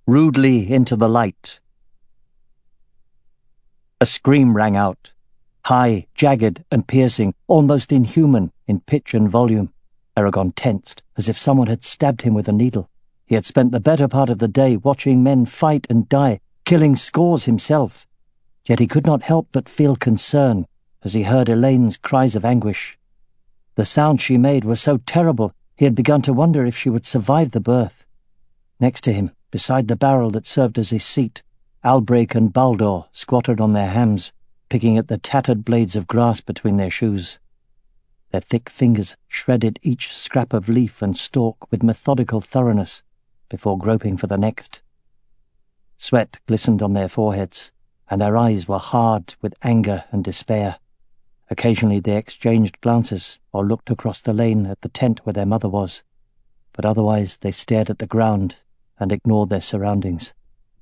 rudely into the light. A scream rang out, high, jagged, and piercing, almost inhuman in pitch and volume. Eragon tensed, as if someone had stabbed him with a needle. He had spent the better part of the day watching men fight and die, killing scores himself. Yet he could not help but feel concern as he heard Elaine's cries of anguish. The sound she made was so terrible, he had begun to wonder if she would survive the birth. Next to him, beside the barrel that served as his seat, Albrek and Baldur squatted on their hams, picking at the tattered blades of grass between their shoes. Their thick fingers shredded each scrap of leaf and stalk with methodical thoroughness before groping for the next. Sweat glistened on their foreheads, and their eyes were hard with anger and despair. Occasionally they exchanged glances or looked across the lane at the tent where their mother was, but otherwise they stared at the ground and ignored their surroundings.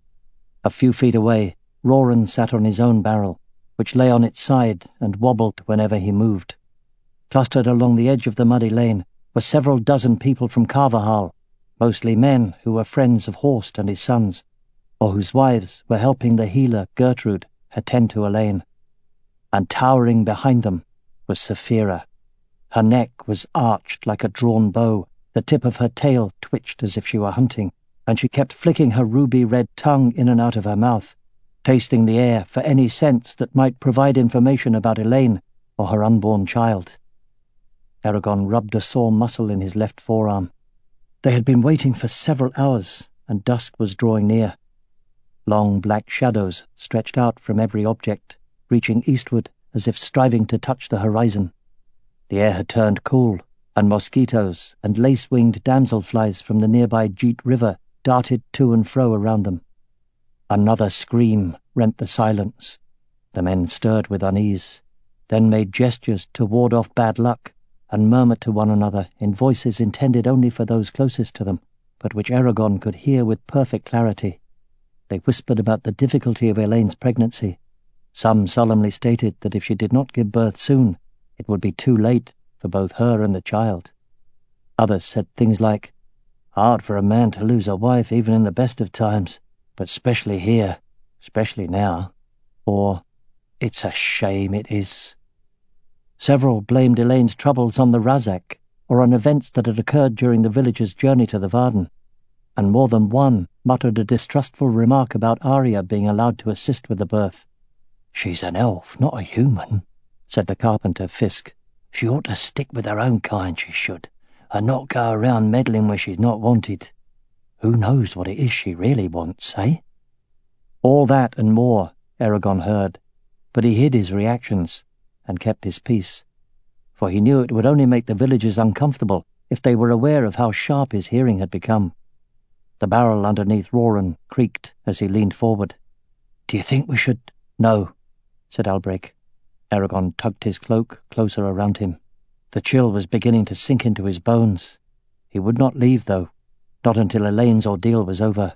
A few feet away, Roran sat on his own barrel, which lay on its side and wobbled whenever he moved. Clustered along the edge of the muddy lane were several dozen people from Carvahal, mostly men who were friends of Horst and his sons, or whose wives were helping the healer Gertrude attend to Elaine. And towering behind them was Saphira. Her neck was arched like a drawn bow, the tip of her tail twitched as if she were hunting, and she kept flicking her ruby-red tongue in and out of her mouth, tasting the air for any scents that might provide information about Elaine or her unborn child. Eragon rubbed a sore muscle in his left forearm. They had been waiting for several hours, and dusk was drawing near. Long black shadows stretched out from every object, reaching eastward as if striving to touch the horizon. The air had turned cool, and mosquitoes and lace-winged damselflies from the nearby Jeet River darted to and fro around them. Another scream rent the silence. The men stirred with unease, then made gestures to ward off bad luck, and murmured to one another in voices intended only for those closest to them, but which Eragon could hear with perfect clarity. They whispered about the difficulty of Elaine's pregnancy. Some solemnly stated that if she did not give birth soon, it would be too late for both her and the child. Others said things like, "Hard for a man to lose a wife even in the best of times, but especially here, especially now," or, "It's a shame it is." Several blamed Elaine's troubles on the Razak, or on events that had occurred during the villagers' journey to the Varden, and more than one muttered a distrustful remark about Arya being allowed to assist with the birth. "She's an elf, not a human," said the carpenter Fisk. "She ought to stick with her own kind, she should, and not go around meddling where she's not wanted. Who knows what it is she really wants, eh?" All that and more Eragon heard, but he hid his reactions and kept his peace, for he knew it would only make the villagers uncomfortable if they were aware of how sharp his hearing had become. The barrel underneath Roran creaked as he leaned forward. "Do you think we should—" "No," said Albrek. Eragon tugged his cloak closer around him. The chill was beginning to sink into his bones. He would not leave, though, not until Elaine's ordeal was over.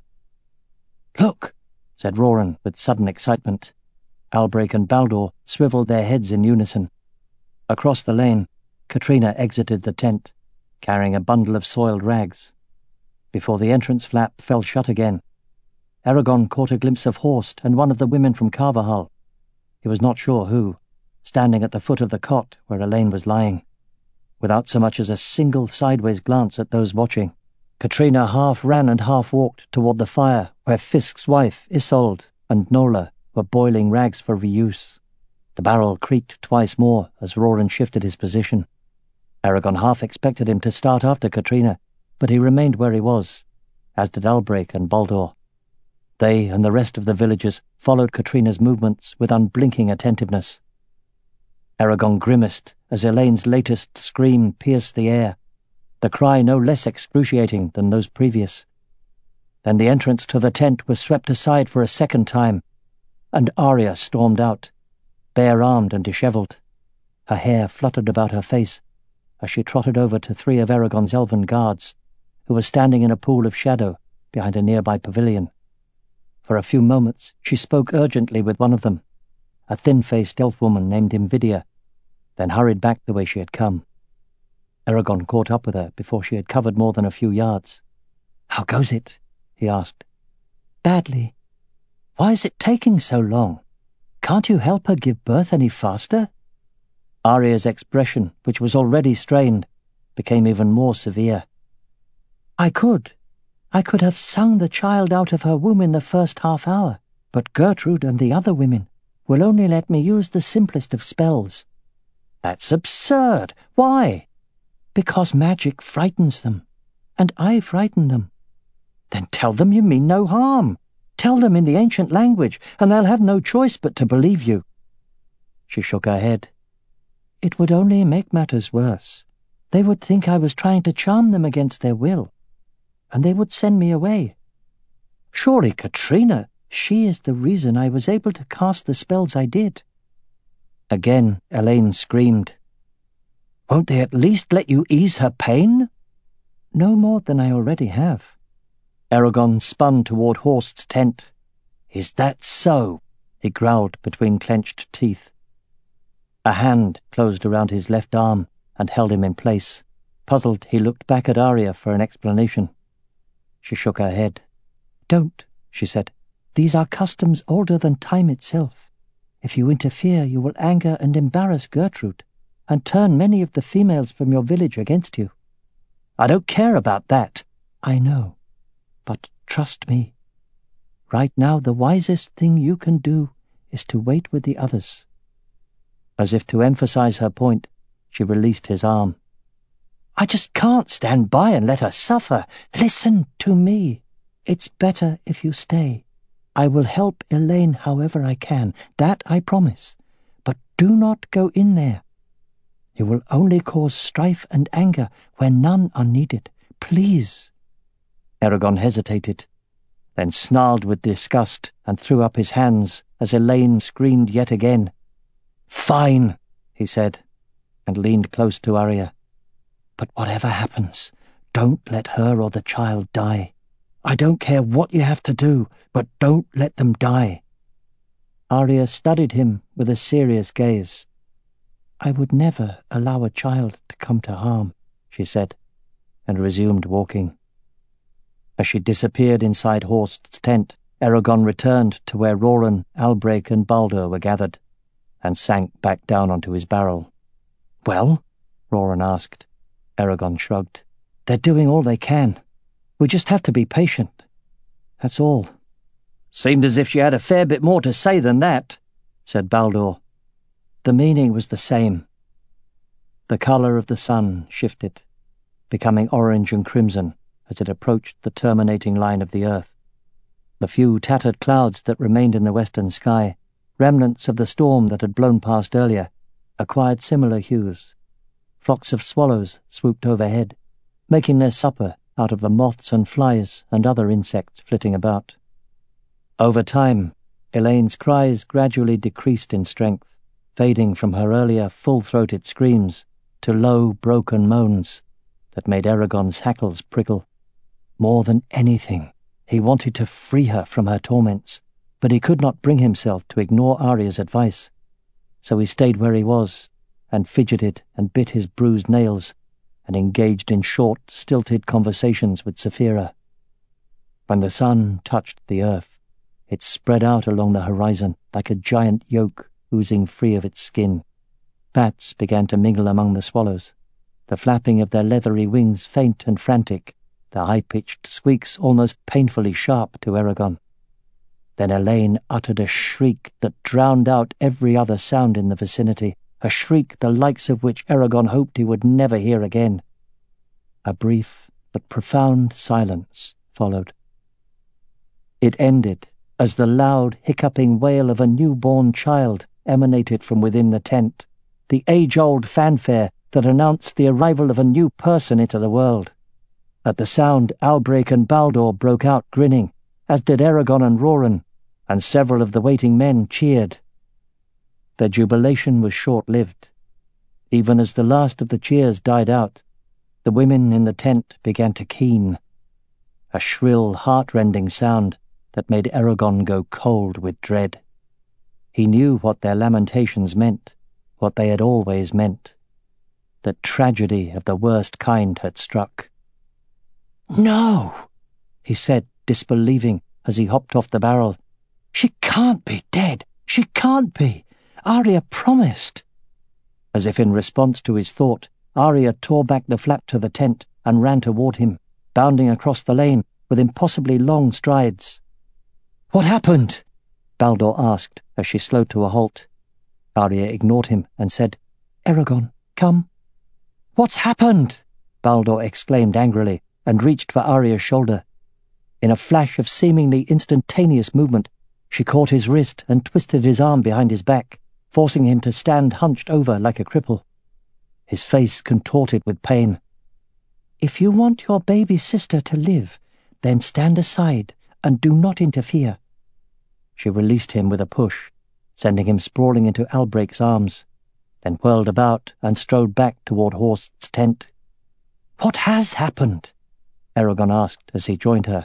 "Look!" said Roran with sudden excitement. Albrek and Baldur swiveled their heads in unison. Across the lane, Katrina exited the tent, carrying a bundle of soiled rags. Before the entrance flap fell shut again, Eragon caught a glimpse of Horst and one of the women from Carvahal. He was not sure who, standing at the foot of the cot where Elaine was lying. Without so much as a single sideways glance at those watching, Katrina half ran and half walked toward the fire where Fisk's wife, Isolde, and Nola were boiling rags for reuse. The barrel creaked twice more as Roran shifted his position. Eragon half expected him to start after Katrina, but he remained where he was, as did Albrek and Baldur. They and the rest of the villagers followed Katrina's movements with unblinking attentiveness. Eragon grimaced as Elaine's latest scream pierced the air, the cry no less excruciating than those previous. Then the entrance to the tent was swept aside for a second time, and Arya stormed out, bare-armed and dishevelled. Her hair fluttered about her face as she trotted over to 3 of Eragon's elven guards, who were standing in a pool of shadow behind a nearby pavilion. For a few moments she spoke urgently with one of them, a thin-faced elf woman named Invidia, then hurried back the way she had come. Eragon caught up with her before she had covered more than a few yards. "How goes it?" he asked. Badly. Why is it taking so long? Can't you help her give birth any faster? Arya's expression, which was already strained, became even more severe. I could have sung the child out of her womb in the first half hour, but Gertrude and the other women will only let me use the simplest of spells. That's absurd. Why? Because magic frightens them, and I frighten them. Then tell them you mean no harm. Tell them in the ancient language, and they'll have no choice but to believe you. She shook her head. It would only make matters worse. They would think I was trying to charm them against their will, and they would send me away. Surely, Katrina, she is the reason I was able to cast the spells I did. Again, Elaine screamed. Won't they at least let you ease her pain? No more than I already have. Eragon spun toward Horst's tent. Is that so? He growled between clenched teeth. A hand closed around his left arm and held him in place. Puzzled, he looked back at Arya for an explanation. She shook her head. Don't, she said. These are customs older than time itself. If you interfere, you will anger and embarrass Gertrude, and turn many of the females from your village against you. I don't care about that. I know. But trust me. Right now, the wisest thing you can do is to wait with the others. As if to emphasize her point, she released his arm. I just can't stand by and let her suffer. Listen to me. It's better if you stay. I will help Elaine however I can, that I promise. But do not go in there. You will only cause strife and anger where none are needed. Please. Eragon hesitated, then snarled with disgust and threw up his hands as Elaine screamed yet again. Fine, he said, and leaned close to Arya. But whatever happens, don't let her or the child die. I don't care what you have to do, but don't let them die. Arya studied him with a serious gaze. I would never allow a child to come to harm, she said, and resumed walking. As she disappeared inside Horst's tent, Eragon returned to where Roran, Albrecht, and Baldur were gathered, and sank back down onto his barrel. Well? Roran asked. Eragon shrugged. They're doing all they can. We just have to be patient. That's all. Seemed as if she had a fair bit more to say than that, said Baldur. The meaning was the same. The colour of the sun shifted, becoming orange and crimson as it approached the terminating line of the earth. The few tattered clouds that remained in the western sky, remnants of the storm that had blown past earlier, acquired similar hues. Flocks of swallows swooped overhead, making their supper out of the moths and flies and other insects flitting about. Over time, Elaine's cries gradually decreased in strength, fading from her earlier full-throated screams to low, broken moans that made Eragon's hackles prickle. More than anything, he wanted to free her from her torments, but he could not bring himself to ignore Arya's advice. So he stayed where he was, and fidgeted and bit his bruised nails, and engaged in short, stilted conversations with Saphira. When the sun touched the earth, it spread out along the horizon like a giant yolk oozing free of its skin. Bats began to mingle among the swallows, the flapping of their leathery wings faint and frantic, their high-pitched squeaks almost painfully sharp to Eragon. Then Elaine uttered a shriek that drowned out every other sound in the vicinity, a shriek the likes of which Eragon hoped he would never hear again. A brief but profound silence followed. It ended as the loud, hiccuping wail of a newborn child emanated from within the tent, the age-old fanfare that announced the arrival of a new person into the world. At the sound, Albrecht and Baldur broke out grinning, as did Eragon and Roran, and several of the waiting men cheered. Their jubilation was short-lived. Even as the last of the cheers died out, the women in the tent began to keen, a shrill, heart-rending sound that made Eragon go cold with dread. He knew what their lamentations meant, what they had always meant. That tragedy of the worst kind had struck. "No," he said, disbelieving, as he hopped off the barrel. "She can't be dead! She can't be! Arya promised!" As if in response to his thought, Arya tore back the flap to the tent and ran toward him, bounding across the lane with impossibly long strides. "What happened?" Baldur asked as she slowed to a halt. Arya ignored him and said, "Eragon, come." "What's happened?" Baldur exclaimed angrily and reached for Arya's shoulder. In a flash of seemingly instantaneous movement, she caught his wrist and twisted his arm behind his back, forcing him to stand hunched over like a cripple. His face contorted with pain. "If you want your baby sister to live, then stand aside and do not interfere." She released him with a push, sending him sprawling into Albrecht's arms, then whirled about and strode back toward Horst's tent. "What has happened?" Eragon asked as he joined her.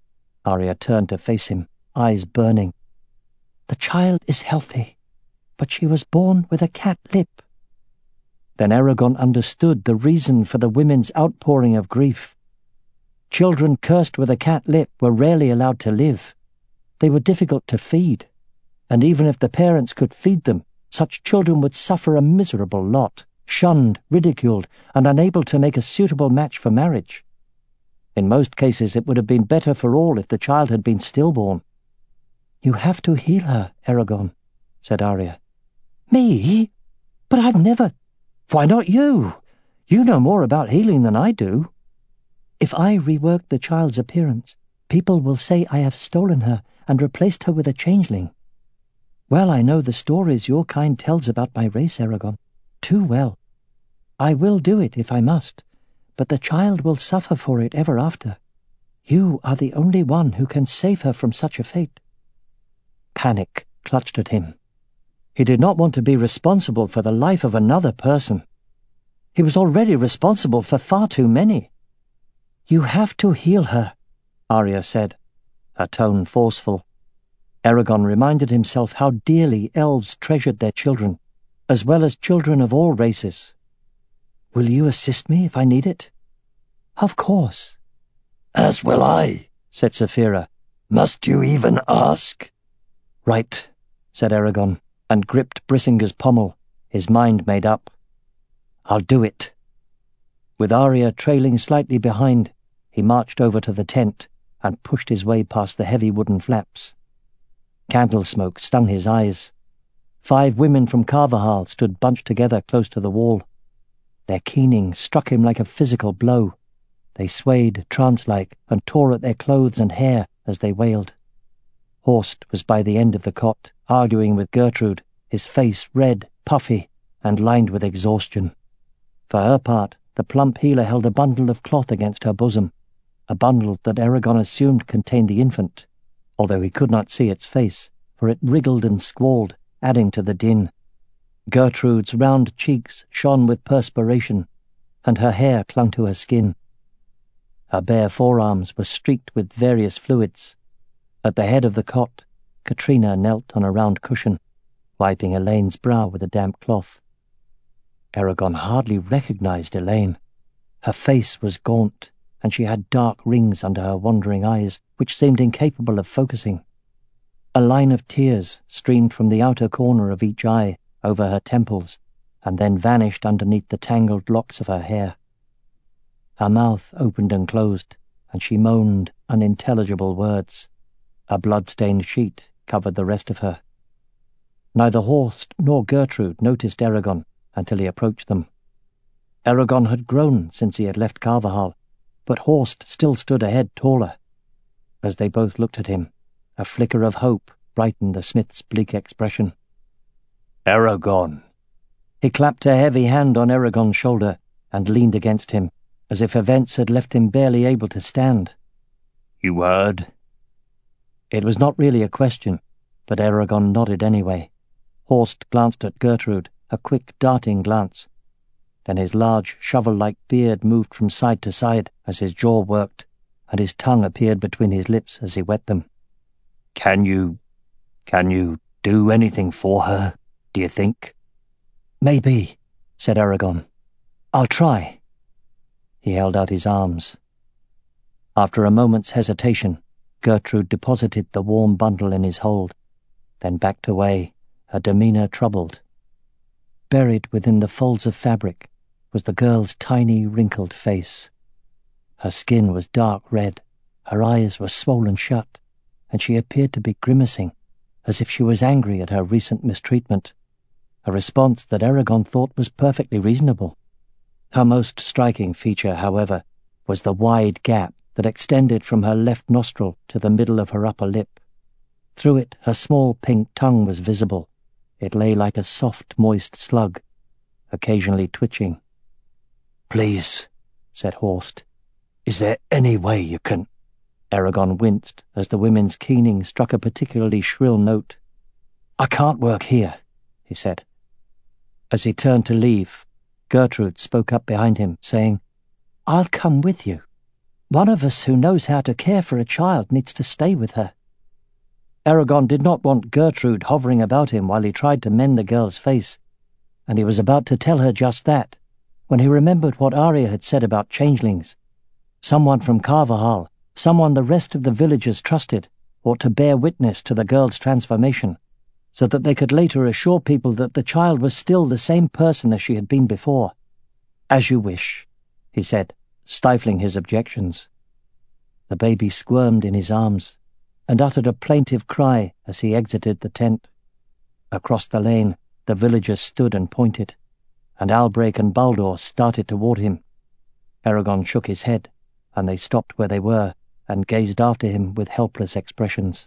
Arya turned to face him, eyes burning. "The child is healthy, but she was born with a cat lip." Then Eragon understood the reason for the women's outpouring of grief. Children cursed with a cat lip were rarely allowed to live. They were difficult to feed, and even if the parents could feed them, such children would suffer a miserable lot, shunned, ridiculed, and unable to make a suitable match for marriage. In most cases it would have been better for all if the child had been stillborn. "You have to heal her, Eragon," said Arya. "Me? But I've never—" "Why not you? You know more about healing than I do." "If I rework the child's appearance, people will say I have stolen her and replaced her with a changeling. Well, I know the stories your kind tells about my race, Eragon, too well. I will do it if I must, but the child will suffer for it ever after. You are the only one who can save her from such a fate." Panic clutched at him. He did not want to be responsible for the life of another person. He was already responsible for far too many. "You have to heal her," Arya said, her tone forceful. Eragon reminded himself how dearly elves treasured their children, as well as children of all races. "Will you assist me if I need it?" "Of course." "As will I," said Saphira. "Must you even ask?" "Right," said Eragon, and gripped Brisinga's pommel, his mind made up. "I'll do it." With Arya trailing slightly behind, he marched over to the tent and pushed his way past the heavy wooden flaps. Candle smoke stung his eyes. 5 women from Carvahal stood bunched together close to the wall. Their keening struck him like a physical blow. They swayed trance-like and tore at their clothes and hair as they wailed. Horst was by the end of the cot, arguing with Gertrude, his face red, puffy, and lined with exhaustion. For her part, the plump healer held a bundle of cloth against her bosom, a bundle that Eragon assumed contained the infant, although he could not see its face, for it wriggled and squalled, adding to the din. Gertrude's round cheeks shone with perspiration, and her hair clung to her skin. Her bare forearms were streaked with various fluids. At the head of the cot, Katrina knelt on a round cushion, wiping Elaine's brow with a damp cloth. Eragon hardly recognized Elaine. Her face was gaunt, and she had dark rings under her wandering eyes, which seemed incapable of focusing. A line of tears streamed from the outer corner of each eye over her temples, and then vanished underneath the tangled locks of her hair. Her mouth opened and closed, and she moaned unintelligible words. A blood-stained sheet covered the rest of her. Neither Horst nor Gertrude noticed Eragon until he approached them. Eragon had grown since he had left Carvahal, but Horst still stood a head taller. As they both looked at him, a flicker of hope brightened the smith's bleak expression. "Eragon." He clapped a heavy hand on Eragon's shoulder and leaned against him, as if events had left him barely able to stand. "You heard?" It was not really a question, but Eragon nodded anyway. Horst glanced at Gertrude, a quick, darting glance. Then his large, shovel-like beard moved from side to side as his jaw worked, and his tongue appeared between his lips as he wet them. Can you do anything for her, do you think?" "Maybe," said Eragon. "I'll try." He held out his arms. After a moment's hesitation, Gertrude deposited the warm bundle in his hold, then backed away, her demeanour troubled. Buried within the folds of fabric was the girl's tiny, wrinkled face. Her skin was dark red, her eyes were swollen shut, and she appeared to be grimacing, as if she was angry at her recent mistreatment, a response that Eragon thought was perfectly reasonable. Her most striking feature, however, was the wide gap that extended from her left nostril to the middle of her upper lip. Through it her small pink tongue was visible. It lay like a soft, moist slug, occasionally twitching. "Please," said Horst, "is there any way you can—" Eragon winced as the women's keening struck a particularly shrill note. "I can't work here," he said. As he turned to leave, Gertrude spoke up behind him, saying, "I'll come with you. One of us who knows how to care for a child needs to stay with her." Eragon did not want Gertrude hovering about him while he tried to mend the girl's face, and he was about to tell her just that, when he remembered what Arya had said about changelings. Someone from Carvahal, someone the rest of the villagers trusted, ought to bear witness to the girl's transformation, so that they could later assure people that the child was still the same person as she had been before. "As you wish," he said, stifling his objections. The baby squirmed in his arms and uttered a plaintive cry as he exited the tent. Across the lane, the villagers stood and pointed, and Albrecht and Baldur started toward him. Eragon shook his head, and they stopped where they were and gazed after him with helpless expressions.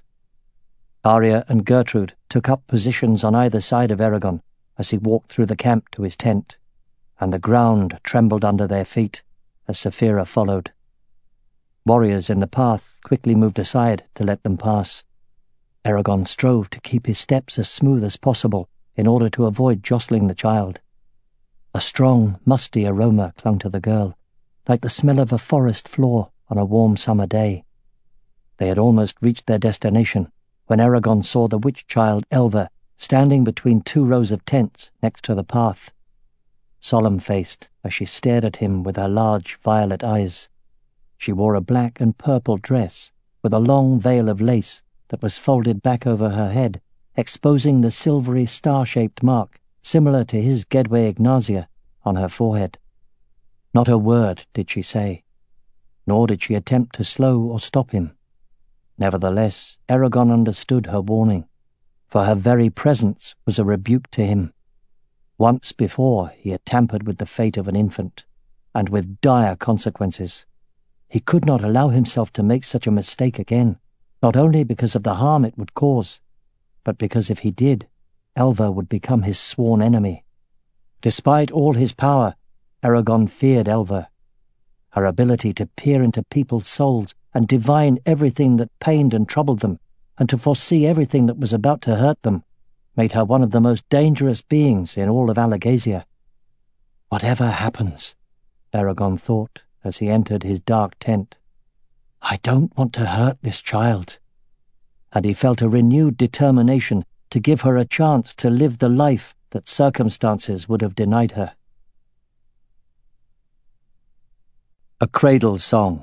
Arya and Gertrude took up positions on either side of Eragon as he walked through the camp to his tent, and the ground trembled under their feet as Saphira followed. Warriors in the path quickly moved aside to let them pass. Eragon strove to keep his steps as smooth as possible in order to avoid jostling the child. A strong, musty aroma clung to the girl, like the smell of a forest floor on a warm summer day. They had almost reached their destination when Eragon saw the witch-child Elva standing between two rows of tents next to the path, solemn-faced as she stared at him with her large violet eyes. She wore a black and purple dress with a long veil of lace that was folded back over her head, exposing the silvery star-shaped mark similar to his Gedwe Ignazia on her forehead. Not a word did she say, nor did she attempt to slow or stop him. Nevertheless, Eragon understood her warning, for her very presence was a rebuke to him. Once before he had tampered with the fate of an infant, and with dire consequences. He could not allow himself to make such a mistake again, not only because of the harm it would cause, but because if he did, Elva would become his sworn enemy. Despite all his power, Eragon feared Elva. Her ability to peer into people's souls and divine everything that pained and troubled them, and to foresee everything that was about to hurt them, made her one of the most dangerous beings in all of Alagasia. Whatever happens, Eragon thought as he entered his dark tent, I don't want to hurt this child. And he felt a renewed determination to give her a chance to live the life that circumstances would have denied her. A Cradle Song.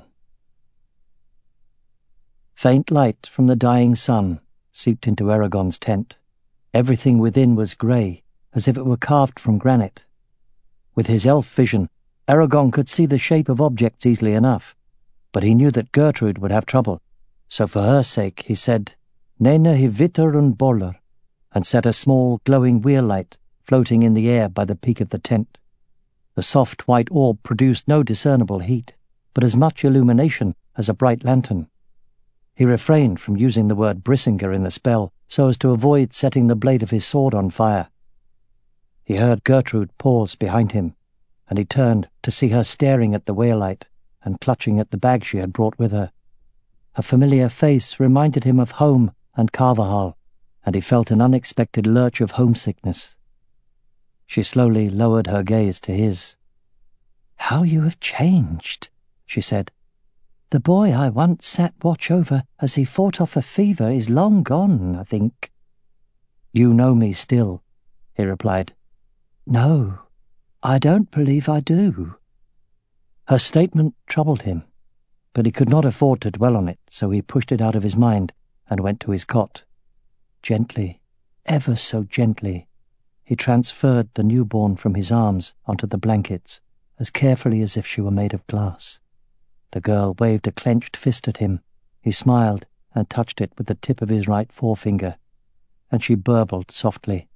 Faint light from the dying sun seeped into Eragon's tent. Everything within was grey, as if it were carved from granite. With his elf vision, Eragon could see the shape of objects easily enough, but he knew that Gertrude would have trouble, so for her sake he said, Nena hiviter und boller, and set a small glowing wheel light floating in the air by the peak of the tent. The soft white orb produced no discernible heat, but as much illumination as a bright lantern. He refrained from using the word Brisinga in the spell so as to avoid setting the blade of his sword on fire. He heard Gertrude pause behind him, and he turned to see her staring at the whale-light and clutching at the bag she had brought with her. Her familiar face reminded him of home and Carvahal, and he felt an unexpected lurch of homesickness. She slowly lowered her gaze to his. "How you have changed," she said. "The boy I once sat watch over as he fought off a fever is long gone, I think." "You know me still," he replied. "No, I don't believe I do." Her statement troubled him. but he could not afford to dwell on it, so he pushed it out of his mind and went to his cot. Gently, ever so gently, he transferred the newborn from his arms onto the blankets, as carefully as if she were made of glass. The girl waved a clenched fist at him. He smiled and touched it with the tip of his right forefinger, and she burbled softly.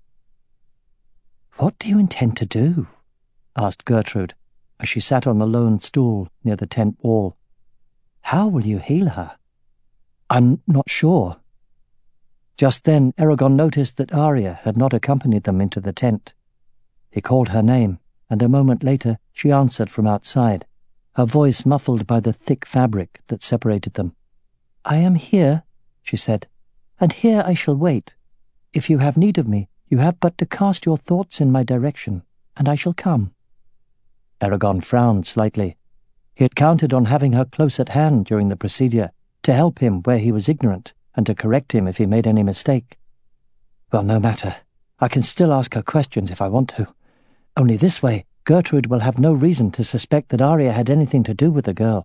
"What do you intend to do?" asked Gertrude, as she sat on the lone stool near the tent wall. "How will you heal her?" "I'm not sure." Just then Eragon noticed that Arya had not accompanied them into the tent. He called her name, and a moment later she answered from outside, her voice muffled by the thick fabric that separated them. "I am here," she said, "and here I shall wait. If you have need of me, you have but to cast your thoughts in my direction, and I shall come." Eragon frowned slightly. He had counted on having her close at hand during the procedure, to help him where he was ignorant, and to correct him if he made any mistake. "Well, no matter. I can still ask her questions if I want to. Only this way, Gertrude will have no reason to suspect that Arya had anything to do with the girl."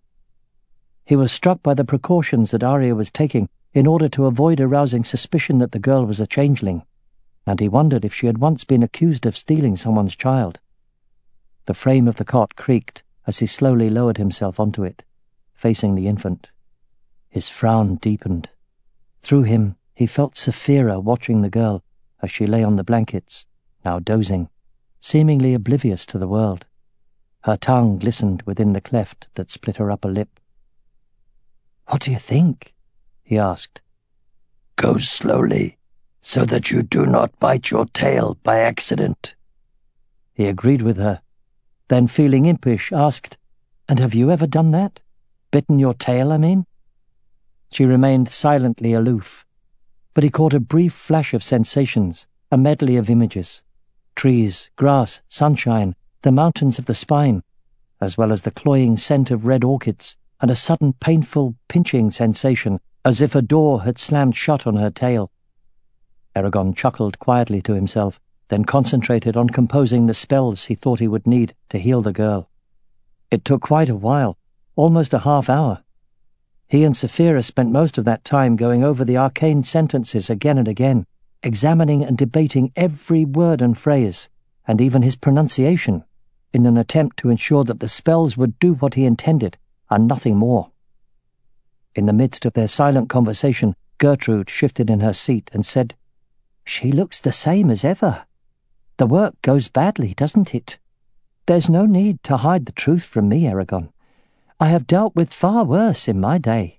He was struck by the precautions that Arya was taking in order to avoid arousing suspicion that the girl was a changeling, and he wondered if she had once been accused of stealing someone's child. The frame of the cot creaked as he slowly lowered himself onto it, facing the infant. His frown deepened. Through him he felt Saphira watching the girl as she lay on the blankets, now dozing, seemingly oblivious to the world. Her tongue glistened within the cleft that split her upper lip. "What do you think?" he asked. "Go slowly, so that you do not bite your tail by accident." He agreed with her, then feeling impish asked, "And have you ever done that? Bitten your tail, I mean?" She remained silently aloof, but he caught a brief flash of sensations, a medley of images: trees, grass, sunshine, the mountains of the spine, as well as the cloying scent of red orchids, and a sudden painful pinching sensation as if a door had slammed shut on her tail. Eragon chuckled quietly to himself, then concentrated on composing the spells he thought he would need to heal the girl. It took quite a while, almost a half-hour. He and Saphira spent most of that time going over the arcane sentences again and again, examining and debating every word and phrase, and even his pronunciation, in an attempt to ensure that the spells would do what he intended, and nothing more. In the midst of their silent conversation, Gertrude shifted in her seat and said, "She looks the same as ever. The work goes badly, doesn't it? There's no need to hide the truth from me, Eragon. I have dealt with far worse in my day."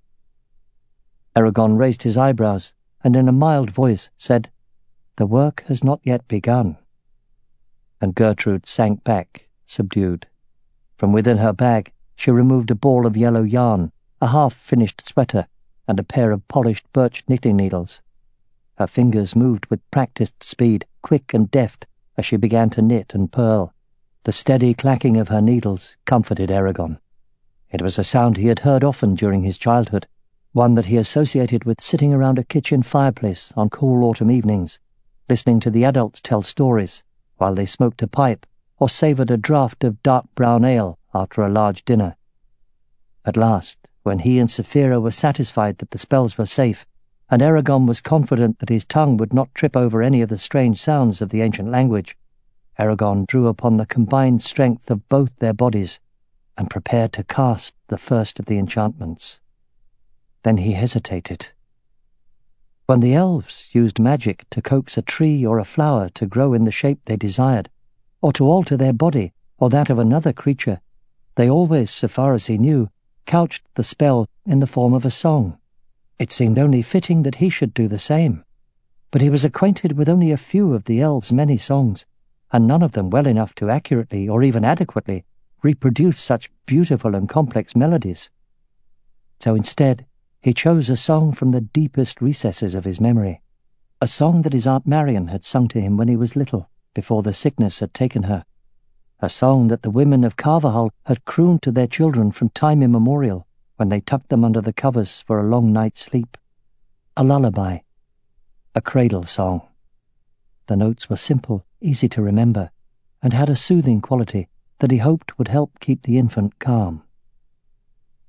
Eragon raised his eyebrows and in a mild voice said, "The work has not yet begun." And Gertrude sank back, subdued. From within her bag, she removed a ball of yellow yarn, a half-finished sweater, and a pair of polished birch knitting needles. Her fingers moved with practiced speed, quick and deft, as she began to knit and purl. The steady clacking of her needles comforted Eragon. It was a sound he had heard often during his childhood, one that he associated with sitting around a kitchen fireplace on cool autumn evenings, listening to the adults tell stories while they smoked a pipe or savoured a draught of dark brown ale after a large dinner. At last, when he and Saphira were satisfied that the spells were safe, and Eragon was confident that his tongue would not trip over any of the strange sounds of the ancient language, Eragon drew upon the combined strength of both their bodies and prepared to cast the first of the enchantments. Then he hesitated. When the elves used magic to coax a tree or a flower to grow in the shape they desired, or to alter their body or that of another creature, they always, so far as he knew, couched the spell in the form of a song. It seemed only fitting that he should do the same, but he was acquainted with only a few of the elves' many songs, and none of them well enough to accurately or even adequately reproduce such beautiful and complex melodies. So instead, he chose a song from the deepest recesses of his memory, a song that his Aunt Marian had sung to him when he was little, before the sickness had taken her, a song that the women of Carvahall had crooned to their children from time immemorial when they tucked them under the covers for a long night's sleep. A lullaby, a cradle song. The notes were simple, easy to remember, and had a soothing quality that he hoped would help keep the infant calm.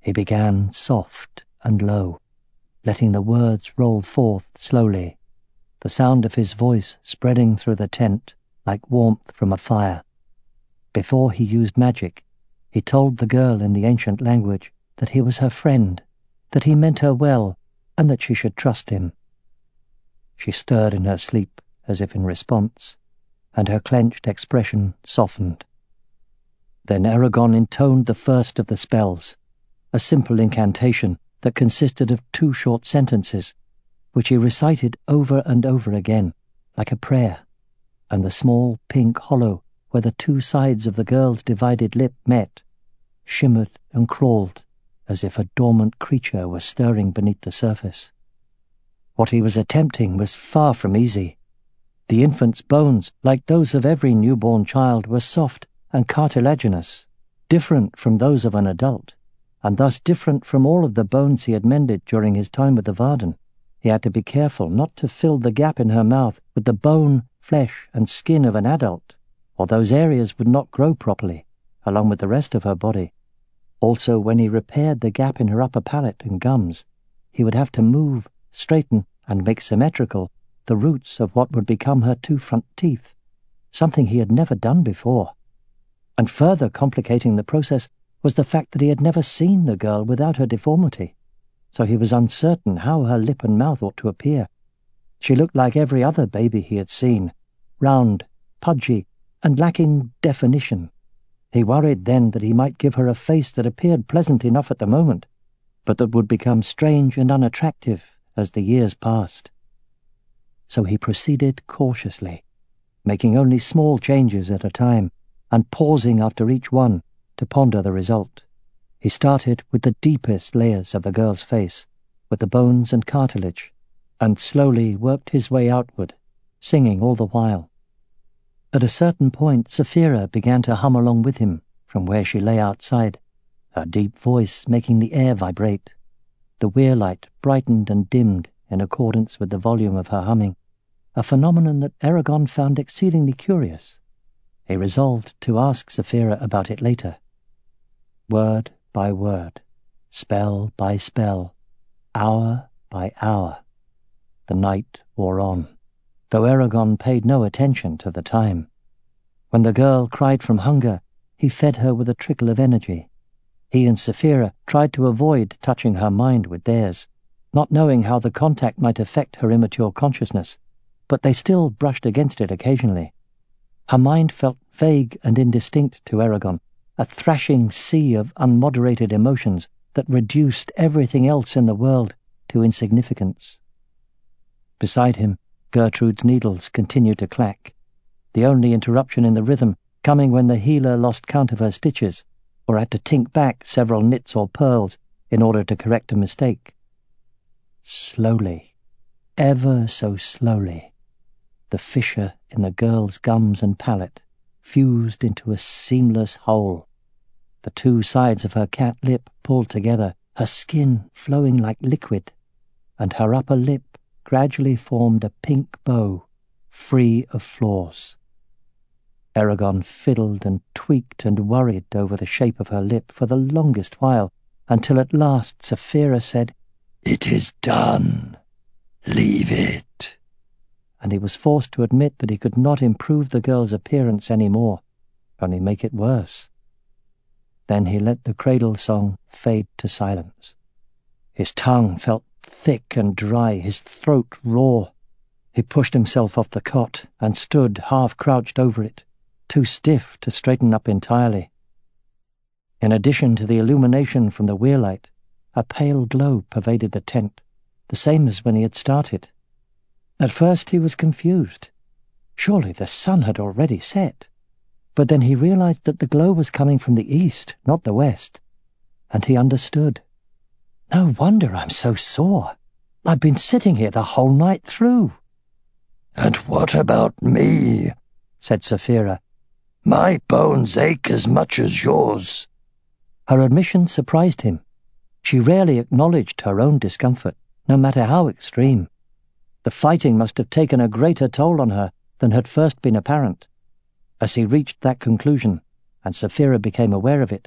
He began soft and low, letting the words roll forth slowly, the sound of his voice spreading through the tent like warmth from a fire. Before he used magic, he told the girl in the ancient language that he was her friend, that he meant her well, and that she should trust him. She stirred in her sleep as if in response, and her clenched expression softened. Then Eragon intoned the first of the spells, a simple incantation that consisted of 2 short sentences, which he recited over and over again, like a prayer, and the small pink hollow where the 2 sides of the girl's divided lip met shimmered and crawled as if a dormant creature were stirring beneath the surface. What he was attempting was far from easy. The infant's bones, like those of every newborn child, were soft and cartilaginous, different from those of an adult, and thus different from all of the bones he had mended during his time with the Varden. He had to be careful not to fill the gap in her mouth with the bone, flesh, and skin of an adult, or those areas would not grow properly, along with the rest of her body. Also, when he repaired the gap in her upper palate and gums, he would have to move, straighten, and make symmetrical the roots of what would become her 2 front teeth, something he had never done before. And further complicating the process was the fact that he had never seen the girl without her deformity, so he was uncertain how her lip and mouth ought to appear. She looked like every other baby he had seen, round, pudgy, and lacking definition. He worried then that he might give her a face that appeared pleasant enough at the moment, but that would become strange and unattractive as the years passed. So he proceeded cautiously, making only small changes at a time, and pausing after each one to ponder the result. He started with the deepest layers of the girl's face, with the bones and cartilage, and slowly worked his way outward, singing all the while. At a certain point, Saphira began to hum along with him from where she lay outside, her deep voice making the air vibrate. The weir-light brightened and dimmed in accordance with the volume of her humming, a phenomenon that Eragon found exceedingly curious. He resolved to ask Saphira about it later. Word by word, spell by spell, hour by hour, the night wore on, though Eragon paid no attention to the time. When the girl cried from hunger, he fed her with a trickle of energy. He and Saphira tried to avoid touching her mind with theirs, not knowing how the contact might affect her immature consciousness, but they still brushed against it occasionally. Her mind felt vague and indistinct to Eragon, a thrashing sea of unmoderated emotions that reduced everything else in the world to insignificance. Beside him, Gertrude's needles continued to clack, the only interruption in the rhythm coming when the healer lost count of her stitches, or had to tink back several knits or pearls in order to correct a mistake. Slowly, ever so slowly, the fissure in the girl's gums and palate fused into a seamless whole. The 2 sides of her cat lip pulled together, her skin flowing like liquid, and her upper lip gradually formed a pink bow, free of flaws. Eragon fiddled and tweaked and worried over the shape of her lip for the longest while, until at last Saphira said, "It is done. Leave it." And he was forced to admit that he could not improve the girl's appearance any more, only make it worse. Then he let the cradle song fade to silence. His tongue felt thick and dry, his throat raw. He pushed himself off the cot and stood half-crouched over it, too stiff to straighten up entirely. In addition to the illumination from the weir-light, a pale glow pervaded the tent, the same as when he had started. At first he was confused. Surely the sun had already set. But then he realized that the glow was coming from the east, not the west, and he understood. No wonder I'm so sore. I've been sitting here the whole night through. "And what about me?" said Saphira. "My bones ache as much as yours." Her admission surprised him. She rarely acknowledged her own discomfort, no matter how extreme. The fighting must have taken a greater toll on her than had first been apparent. As he reached that conclusion, and Saphira became aware of it,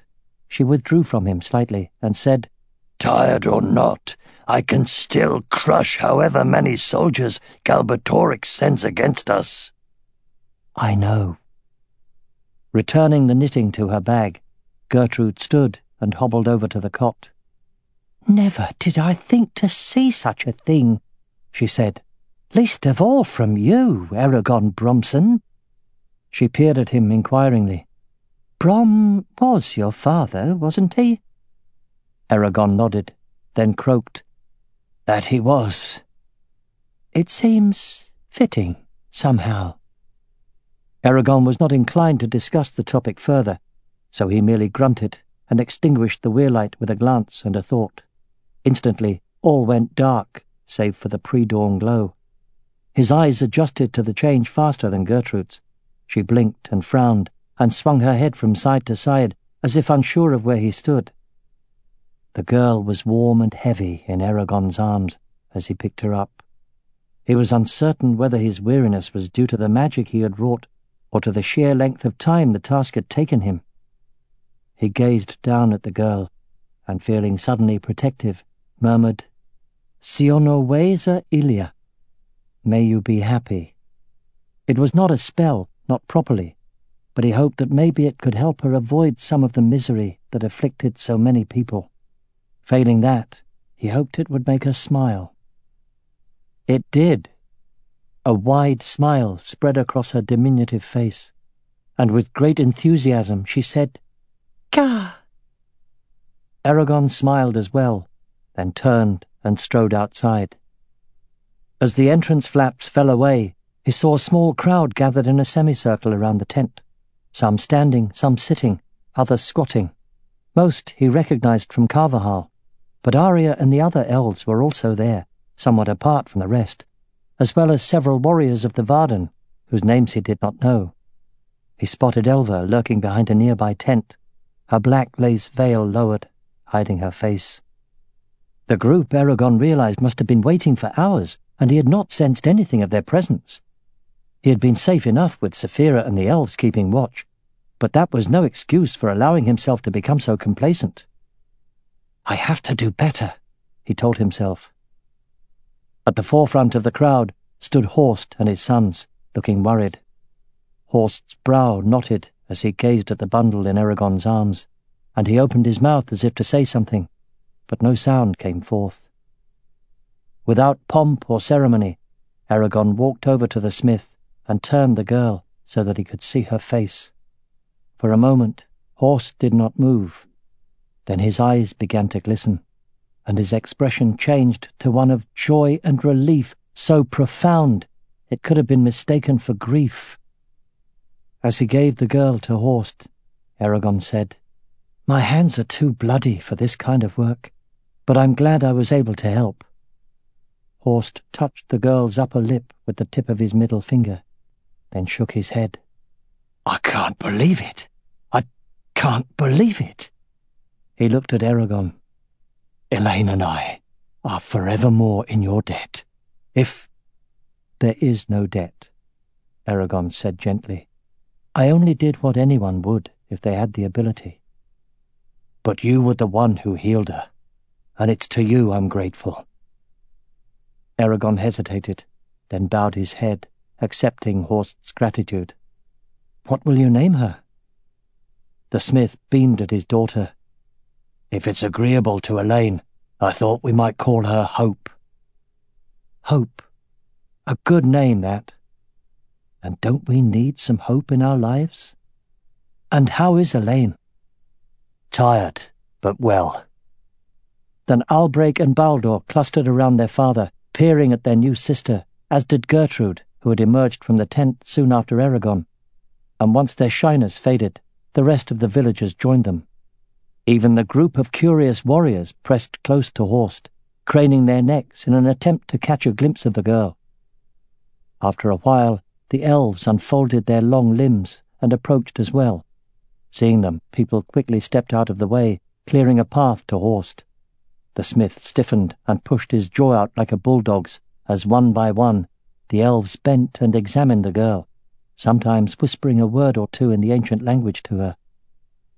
she withdrew from him slightly and said, "Tired or not, I can still crush however many soldiers Galbatorix sends against us." "I know." Returning the knitting to her bag, Gertrude stood and hobbled over to the cot. "Never did I think to see such a thing," she said. "Least of all from you, Eragon Bromson." She peered at him inquiringly. "Brom was your father, wasn't he?" Eragon nodded, then croaked, "That he was." "It seems fitting, somehow." Eragon was not inclined to discuss the topic further, so he merely grunted and extinguished the weirlight with a glance and a thought. Instantly, all went dark, save for the pre-dawn glow. His eyes adjusted to the change faster than Gertrude's. She blinked and frowned and swung her head from side to side, as if unsure of where he stood. The girl was warm and heavy in Eragon's arms as he picked her up. He was uncertain whether his weariness was due to the magic he had wrought or to the sheer length of time the task had taken him. He gazed down at the girl, and feeling suddenly protective, murmured, "Sionoweza Ilia. May you be happy." It was not a spell, not properly, but he hoped that maybe it could help her avoid some of the misery that afflicted so many people. Failing that, he hoped it would make her smile. It did. A wide smile spread across her diminutive face, and with great enthusiasm she said, "Ka!" Eragon smiled as well, then turned and strode outside. As the entrance flaps fell away, he saw a small crowd gathered in a semicircle around the tent, some standing, some sitting, others squatting. Most he recognized from Carvajal, but Arya and the other elves were also there, somewhat apart from the rest, as well as several warriors of the Varden, whose names he did not know. He spotted Elva lurking behind a nearby tent, her black lace veil lowered, hiding her face. The group, Eragon realized, must have been waiting for hours, and he had not sensed anything of their presence. He had been safe enough with Saphira and the elves keeping watch, but that was no excuse for allowing himself to become so complacent. "I have to do better," he told himself. At the forefront of the crowd stood Horst and his sons, looking worried. Horst's brow knotted as he gazed at the bundle in Eragon's arms, and he opened his mouth as if to say something, but no sound came forth. Without pomp or ceremony, Eragon walked over to the smith and turned the girl so that he could see her face. For a moment, Horst did not move. Then his eyes began to glisten, and his expression changed to one of joy and relief so profound it could have been mistaken for grief. As he gave the girl to Horst, Eragon said, "My hands are too bloody for this kind of work, but I'm glad I was able to help." Horst touched the girl's upper lip with the tip of his middle finger, then shook his head. "I can't believe it. I can't believe it." He looked at Eragon. "Elaine and I are forevermore in your debt. If—" "There is no debt," Eragon said gently. "I only did what anyone would if they had the ability." "But you were the one who healed her, and it's to you I'm grateful." Eragon hesitated, then bowed his head, accepting Horst's gratitude. "What will you name her?" The smith beamed at his daughter. "If it's agreeable to Elaine, I thought we might call her Hope." "Hope. A good name, that. And don't we need some hope in our lives? And how is Elaine?" "Tired, but well." Then Albrecht and Baldur clustered around their father, peering at their new sister, as did Gertrude, who had emerged from the tent soon after Eragon. And once their shyness faded, the rest of the villagers joined them. Even the group of curious warriors pressed close to Horst, craning their necks in an attempt to catch a glimpse of the girl. After a while, the elves unfolded their long limbs and approached as well. Seeing them, people quickly stepped out of the way, clearing a path to Horst. The smith stiffened and pushed his jaw out like a bulldog's as one by one the elves bent and examined the girl, sometimes whispering a word or two in the ancient language to her.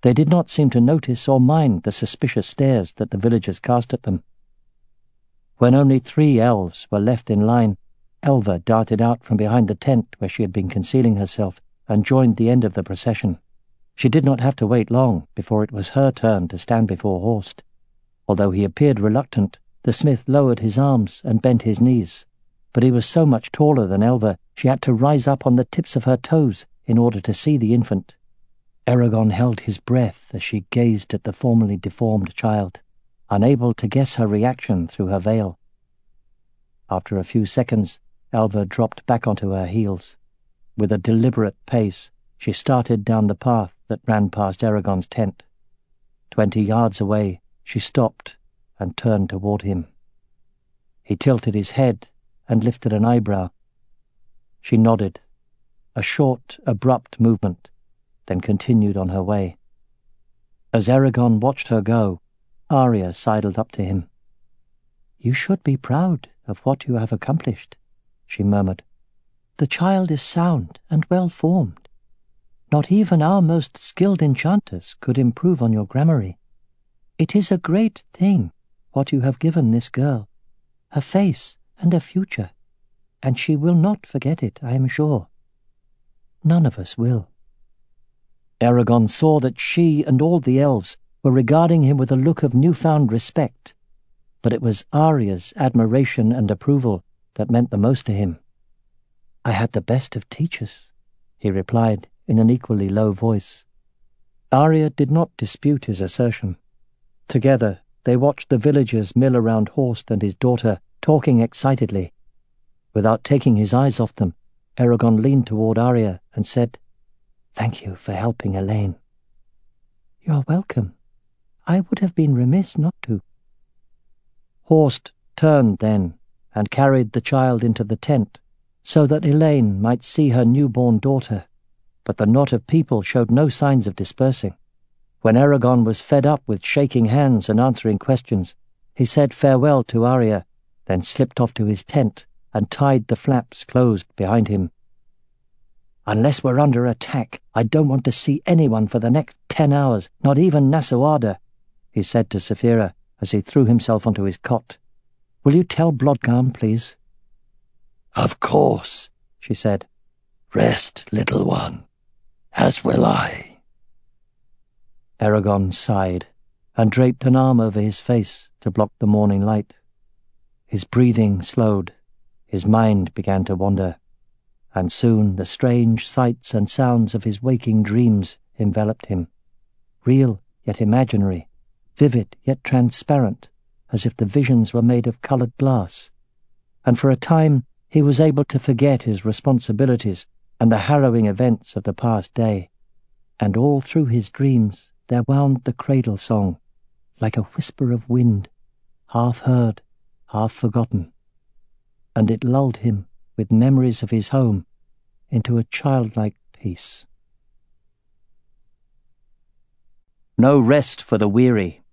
They did not seem to notice or mind the suspicious stares that the villagers cast at them. When only 3 elves were left in line, Elva darted out from behind the tent where she had been concealing herself and joined the end of the procession. She did not have to wait long before it was her turn to stand before Horst. Although he appeared reluctant, the smith lowered his arms and bent his knees. But he was so much taller than Elva, she had to rise up on the tips of her toes in order to see the infant. Eragon held his breath as she gazed at the formerly deformed child, unable to guess her reaction through her veil. After a few seconds, Elva dropped back onto her heels. With a deliberate pace, she started down the path that ran past Eragon's tent. 20 yards away, she stopped and turned toward him. He tilted his head and lifted an eyebrow. She nodded, a short, abrupt movement, then continued on her way. As Eragon watched her go, Arya sidled up to him. "You should be proud of what you have accomplished," she murmured. "The child is sound and well-formed. Not even our most skilled enchanters could improve on your gramarye. It is a great thing, what you have given this girl, a face and a future, and she will not forget it, I am sure. None of us will." Eragon saw that she and all the elves were regarding him with a look of newfound respect, but it was Arya's admiration and approval that meant the most to him. "I had the best of teachers," he replied in an equally low voice. Arya did not dispute his assertion. Together, they watched the villagers mill around Horst and his daughter, talking excitedly. Without taking his eyes off them, Eragon leaned toward Arya and said, "Thank you for helping Elaine." "You're welcome. I would have been remiss not to." Horst turned then and carried the child into the tent so that Elaine might see her newborn daughter, but the knot of people showed no signs of dispersing. When Eragon was fed up with shaking hands and answering questions, he said farewell to Arya, then slipped off to his tent and tied the flaps closed behind him. "Unless we're under attack, I don't want to see anyone for the next 10 hours, not even Nasawada," he said to Saphira as he threw himself onto his cot. "Will you tell Blodgam, please?" "Of course," she said. "Rest, little one, as will I." Eragon sighed and draped an arm over his face to block the morning light. His breathing slowed, his mind began to wander, and soon the strange sights and sounds of his waking dreams enveloped him, real yet imaginary, vivid yet transparent, as if the visions were made of coloured glass. And for a time he was able to forget his responsibilities and the harrowing events of the past day, and all through his dreams there wound the cradle song, like a whisper of wind, half heard, half forgotten, and it lulled him with memories of his home into a childlike peace. No rest for the weary.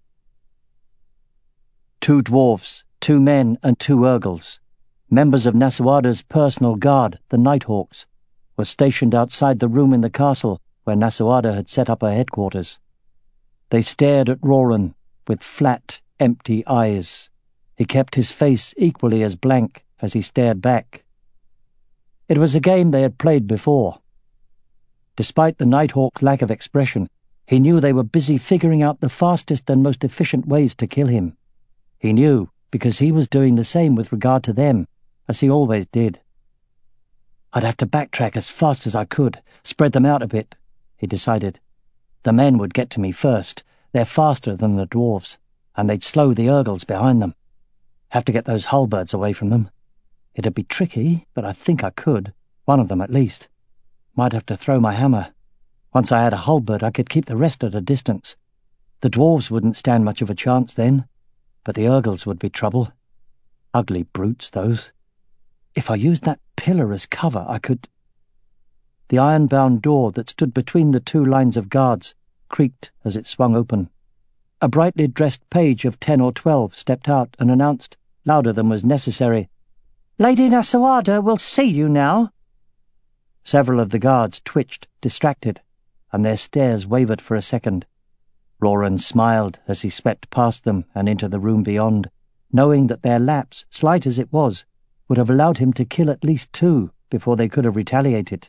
2 dwarves, 2 men and 2 Urgles, members of Nasawada's personal guard, the Nighthawks, were stationed outside the room in the castle where Nasawada had set up her headquarters. They stared at Roran with flat, empty eyes. He kept his face equally as blank as he stared back. It was a game they had played before. Despite the Nighthawk's lack of expression, he knew they were busy figuring out the fastest and most efficient ways to kill him. He knew because he was doing the same with regard to them, as he always did. "I'd have to backtrack as fast as I could, spread them out a bit," he decided. "The men would get to me first. They're faster than the dwarves, and they'd slow the Urgles behind them. Have to get those Hullbirds away from them. It'd be tricky, but I think I could, one of them at least. Might have to throw my hammer. Once I had a Hullbird, I could keep the rest at a distance. The dwarves wouldn't stand much of a chance then, but the Urgles would be trouble. Ugly brutes, those. If I used that pillar as cover, I could—" The iron-bound door that stood between the 2 lines of guards creaked as it swung open. A brightly dressed page of 10 or 12 stepped out and announced, louder than was necessary, "Lady Nasawada will see you now." Several of the guards twitched, distracted, and their stares wavered for a second. Roran smiled as he swept past them and into the room beyond, knowing that their lapse, slight as it was, would have allowed him to kill at least 2 before they could have retaliated.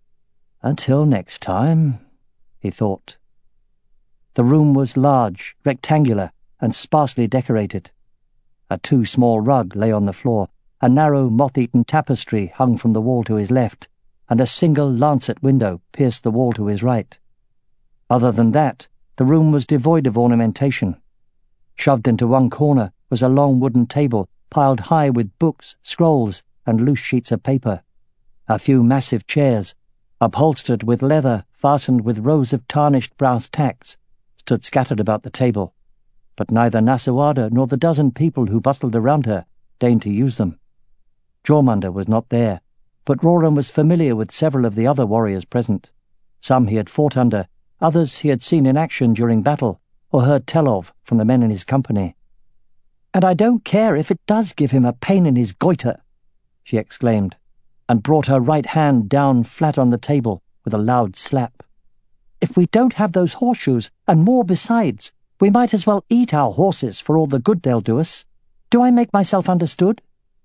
Until next time, he thought. The room was large, rectangular, and sparsely decorated. A too-small rug lay on the floor, a narrow, moth-eaten tapestry hung from the wall to his left, and a single lancet window pierced the wall to his right. Other than that, the room was devoid of ornamentation. Shoved into one corner was a long wooden table piled high with books, scrolls, and loose sheets of paper. A few massive chairs, upholstered with leather fastened with rows of tarnished brass tacks, stood scattered about the table, but neither Nasawada nor the dozen people who bustled around her deigned to use them. Jormungandr was not there, but Roran was familiar with several of the other warriors present. Some he had fought under, others he had seen in action during battle, or heard tell of from the men in his company. "And I don't care if it does give him a pain in his goiter," she exclaimed, and brought her right hand down flat on the table with a loud slap. "If we don't have those horseshoes, and more besides, we might as well eat our horses for all the good they'll do us. Do I make myself understood?"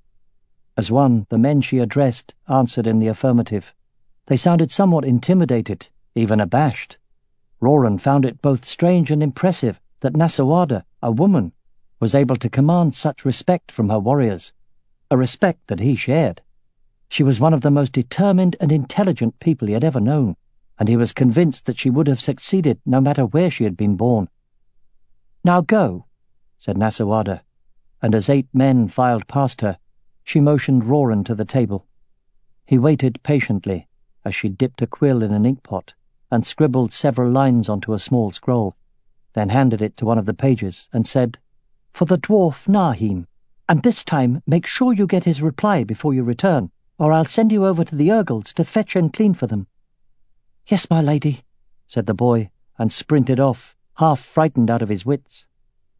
As one, the men she addressed answered in the affirmative. They sounded somewhat intimidated, even abashed. Roran found it both strange and impressive that Nasawada, a woman, was able to command such respect from her warriors, a respect that he shared. She was one of the most determined and intelligent people he had ever known, and he was convinced that she would have succeeded no matter where she had been born. "Now go," said Nasawada, and as 8 men filed past her, she motioned Roran to the table. He waited patiently as she dipped a quill in an inkpot and scribbled several lines onto a small scroll, then handed it to one of the pages and said, "For the dwarf Nahim, and this time make sure you get his reply before you return, or I'll send you over to the Urgles to fetch and clean for them." "Yes, my lady," said the boy, and sprinted off, half frightened out of his wits.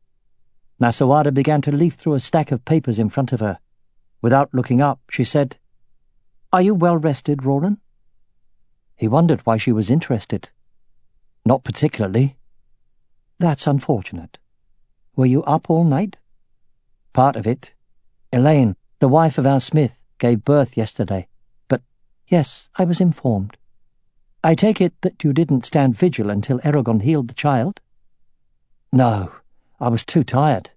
Nasawada began to leaf through a stack of papers in front of her. Without looking up, she said, "Are you well rested, Roran?" He wondered why she was interested. "Not particularly." "That's unfortunate. Were you up all night?" "Part of it. Elaine, the wife of our smith, gave birth yesterday, but—" "Yes, I was informed. I take it that you didn't stand vigil until Eragon healed the child?" "No, I was too tired."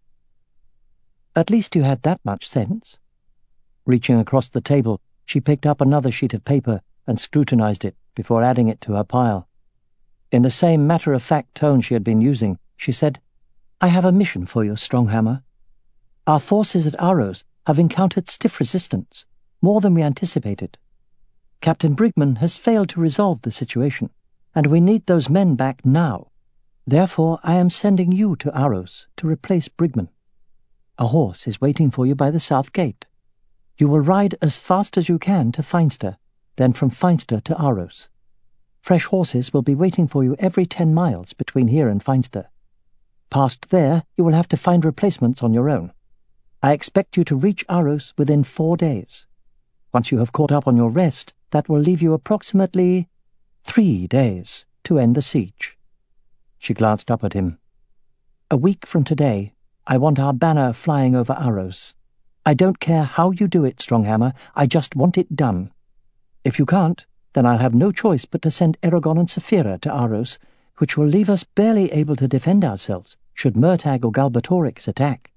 "At least you had that much sense." Reaching across the table, she picked up another sheet of paper and scrutinized it before adding it to her pile. In the same matter-of-fact tone she had been using, she said, "I have a mission for you, Stronghammer. Our forces at Aros have encountered stiff resistance, more than we anticipated. Captain Brigman has failed to resolve the situation, and we need those men back now. Therefore I am sending you to Aros to replace Brigman. A horse is waiting for you by the south gate. You will ride as fast as you can to Feinster, then from Feinster to Aros. Fresh horses will be waiting for you every 10 miles between here and Feinster. Past there, you will have to find replacements on your own. I expect you to reach Aros within 4 days. Once you have caught up on your rest, that will leave you approximately 3 days to end the siege." She glanced up at him. "A week from today, I want our banner flying over Aros. I don't care how you do it, Stronghammer, I just want it done. If you can't, then I'll have no choice but to send Eragon and Saphira to Aros, which will leave us barely able to defend ourselves should Murtagh or Galbatorix attack."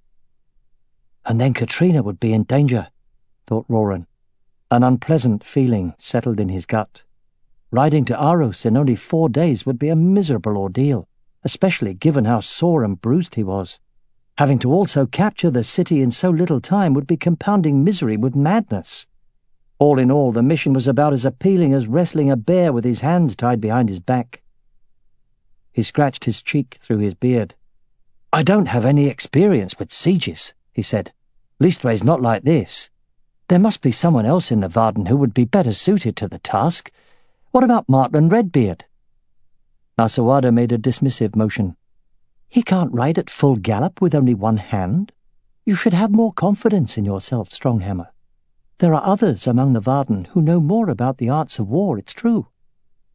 "And then Katrina would be in danger," thought Roran. An unpleasant feeling settled in his gut. Riding to Aros in only 4 days would be a miserable ordeal, especially given how sore and bruised he was. Having to also capture the city in so little time would be compounding misery with madness. All in all, the mission was about as appealing as wrestling a bear with his hands tied behind his back. He scratched his cheek through his beard. "I don't have any experience with sieges," he said. "Leastways not like this. There must be someone else in the Varden who would be better suited to the task. What about Martland Redbeard?" Nasawada made a dismissive motion. "He can't ride at full gallop with only one hand. You should have more confidence in yourself, Stronghammer. There are others among the Varden who know more about the arts of war, it's true."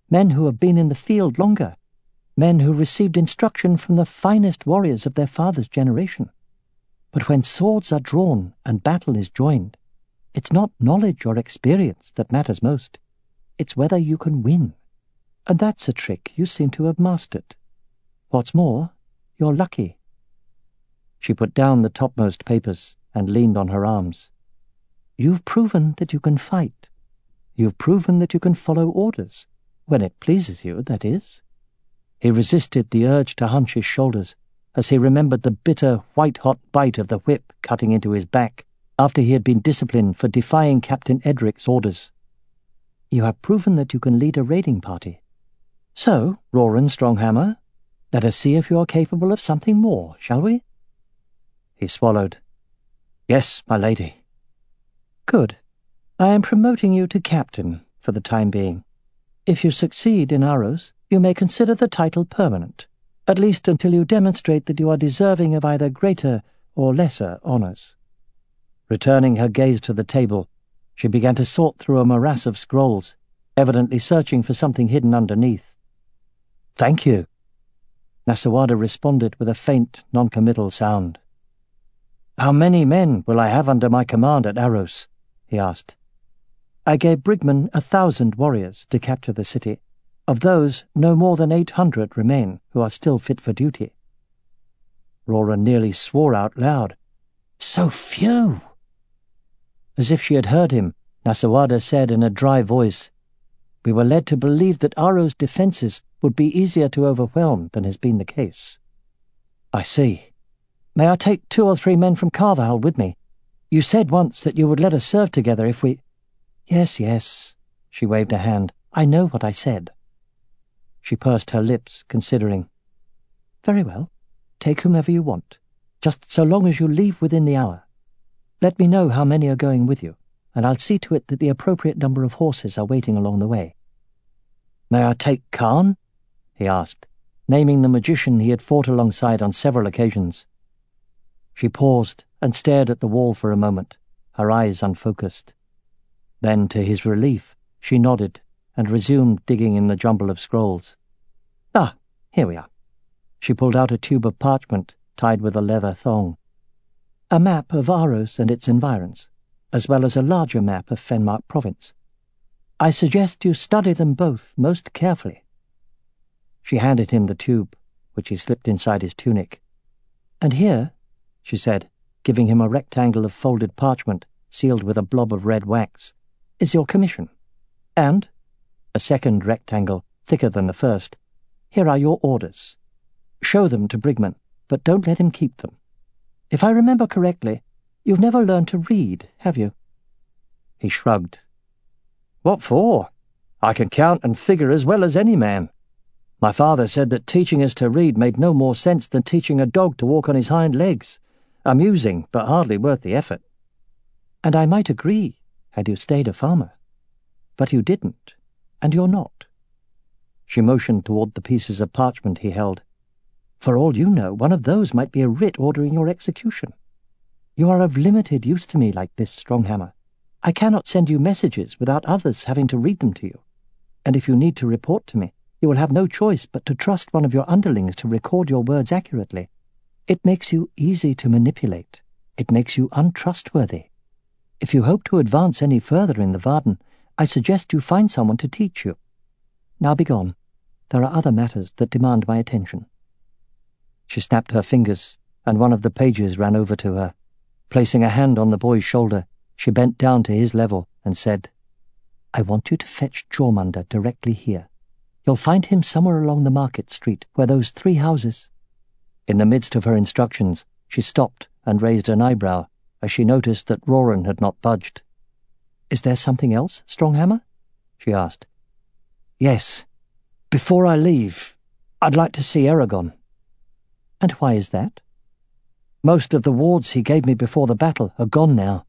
men who have been in the field longer, men who received instruction from the finest warriors of their father's generation. But when swords are drawn and battle is joined, it's not knowledge or experience that matters most. It's whether you can win. And that's a trick you seem to have mastered. What's more, you're lucky. She put down the topmost papers and leaned on her arms. You've proven that you can fight. You've proven that you can follow orders, when it pleases you, that is. He resisted the urge to hunch his shoulders as he remembered the bitter, white-hot bite of the whip cutting into his back after he had been disciplined for defying Captain Edric's orders. You have proven that you can lead a raiding party. So, Roran Stronghammer, let us see if you are capable of something more, shall we? He swallowed. Yes, my lady. Good. I am promoting you to captain for the time being. If you succeed in Aros, you may consider the title permanent, at least until you demonstrate that you are deserving of either greater or lesser honours. Returning her gaze to the table, she began to sort through a morass of scrolls, evidently searching for something hidden underneath. Thank you. Nasawada responded with a faint, non-committal sound. How many men will I have under my command at Aros? He asked. I gave Brigman 1,000 warriors to capture the city. Of those, no more than 800 remain who are still fit for duty. Roran nearly swore out loud. So few! As if she had heard him, Nasawada said in a dry voice, We were led to believe that Aros' defences would be easier to overwhelm than has been the case. I see. May I take 2 or 3 men from Carvajal with me? You said once that you would let us serve together if we— Yes, yes, she waved a hand. I know what I said. She pursed her lips, considering. Very well. Take whomever you want, just so long as you leave within the hour. Let me know how many are going with you, and I'll see to it that the appropriate number of horses are waiting along the way. May I take Khan? He asked, naming the magician he had fought alongside on several occasions. She paused and stared at the wall for a moment, her eyes unfocused. Then, to his relief, she nodded and resumed digging in the jumble of scrolls. Ah, here we are. She pulled out a tube of parchment tied with a leather thong. A map of Aros and its environs, as well as a larger map of Fenmark Province. I suggest you study them both most carefully. She handed him the tube, which he slipped inside his tunic. And here, she said, giving him a rectangle of folded parchment sealed with a blob of red wax, is your commission. And, a second rectangle, thicker than the first, here are your orders. Show them to Brigman, but don't let him keep them. If I remember correctly, you've never learned to read, have you? He shrugged. What for? I can count and figure as well as any man. My father said that teaching us to read made no more sense than teaching a dog to walk on his hind legs. Amusing, but hardly worth the effort. And I might agree, had you stayed a farmer. But you didn't, and you're not. She motioned toward the pieces of parchment he held. For all you know, one of those might be a writ ordering your execution. You are of limited use to me like this, Stronghammer. I cannot send you messages without others having to read them to you. And if you need to report to me, you will have no choice but to trust one of your underlings to record your words accurately. It makes you easy to manipulate. It makes you untrustworthy. If you hope to advance any further in the Varden, I suggest you find someone to teach you. Now begone. There are other matters that demand my attention. She snapped her fingers, and one of the pages ran over to her. Placing a hand on the boy's shoulder, she bent down to his level and said, I want you to fetch Jormungandr directly here. You'll find him somewhere along the market street, where those 3 houses— In the midst of her instructions, she stopped and raised an eyebrow as she noticed that Roran had not budged. Is there something else, Stronghammer? She asked. Yes. Before I leave, I'd like to see Eragon. And why is that? Most of the wards he gave me before the battle are gone now.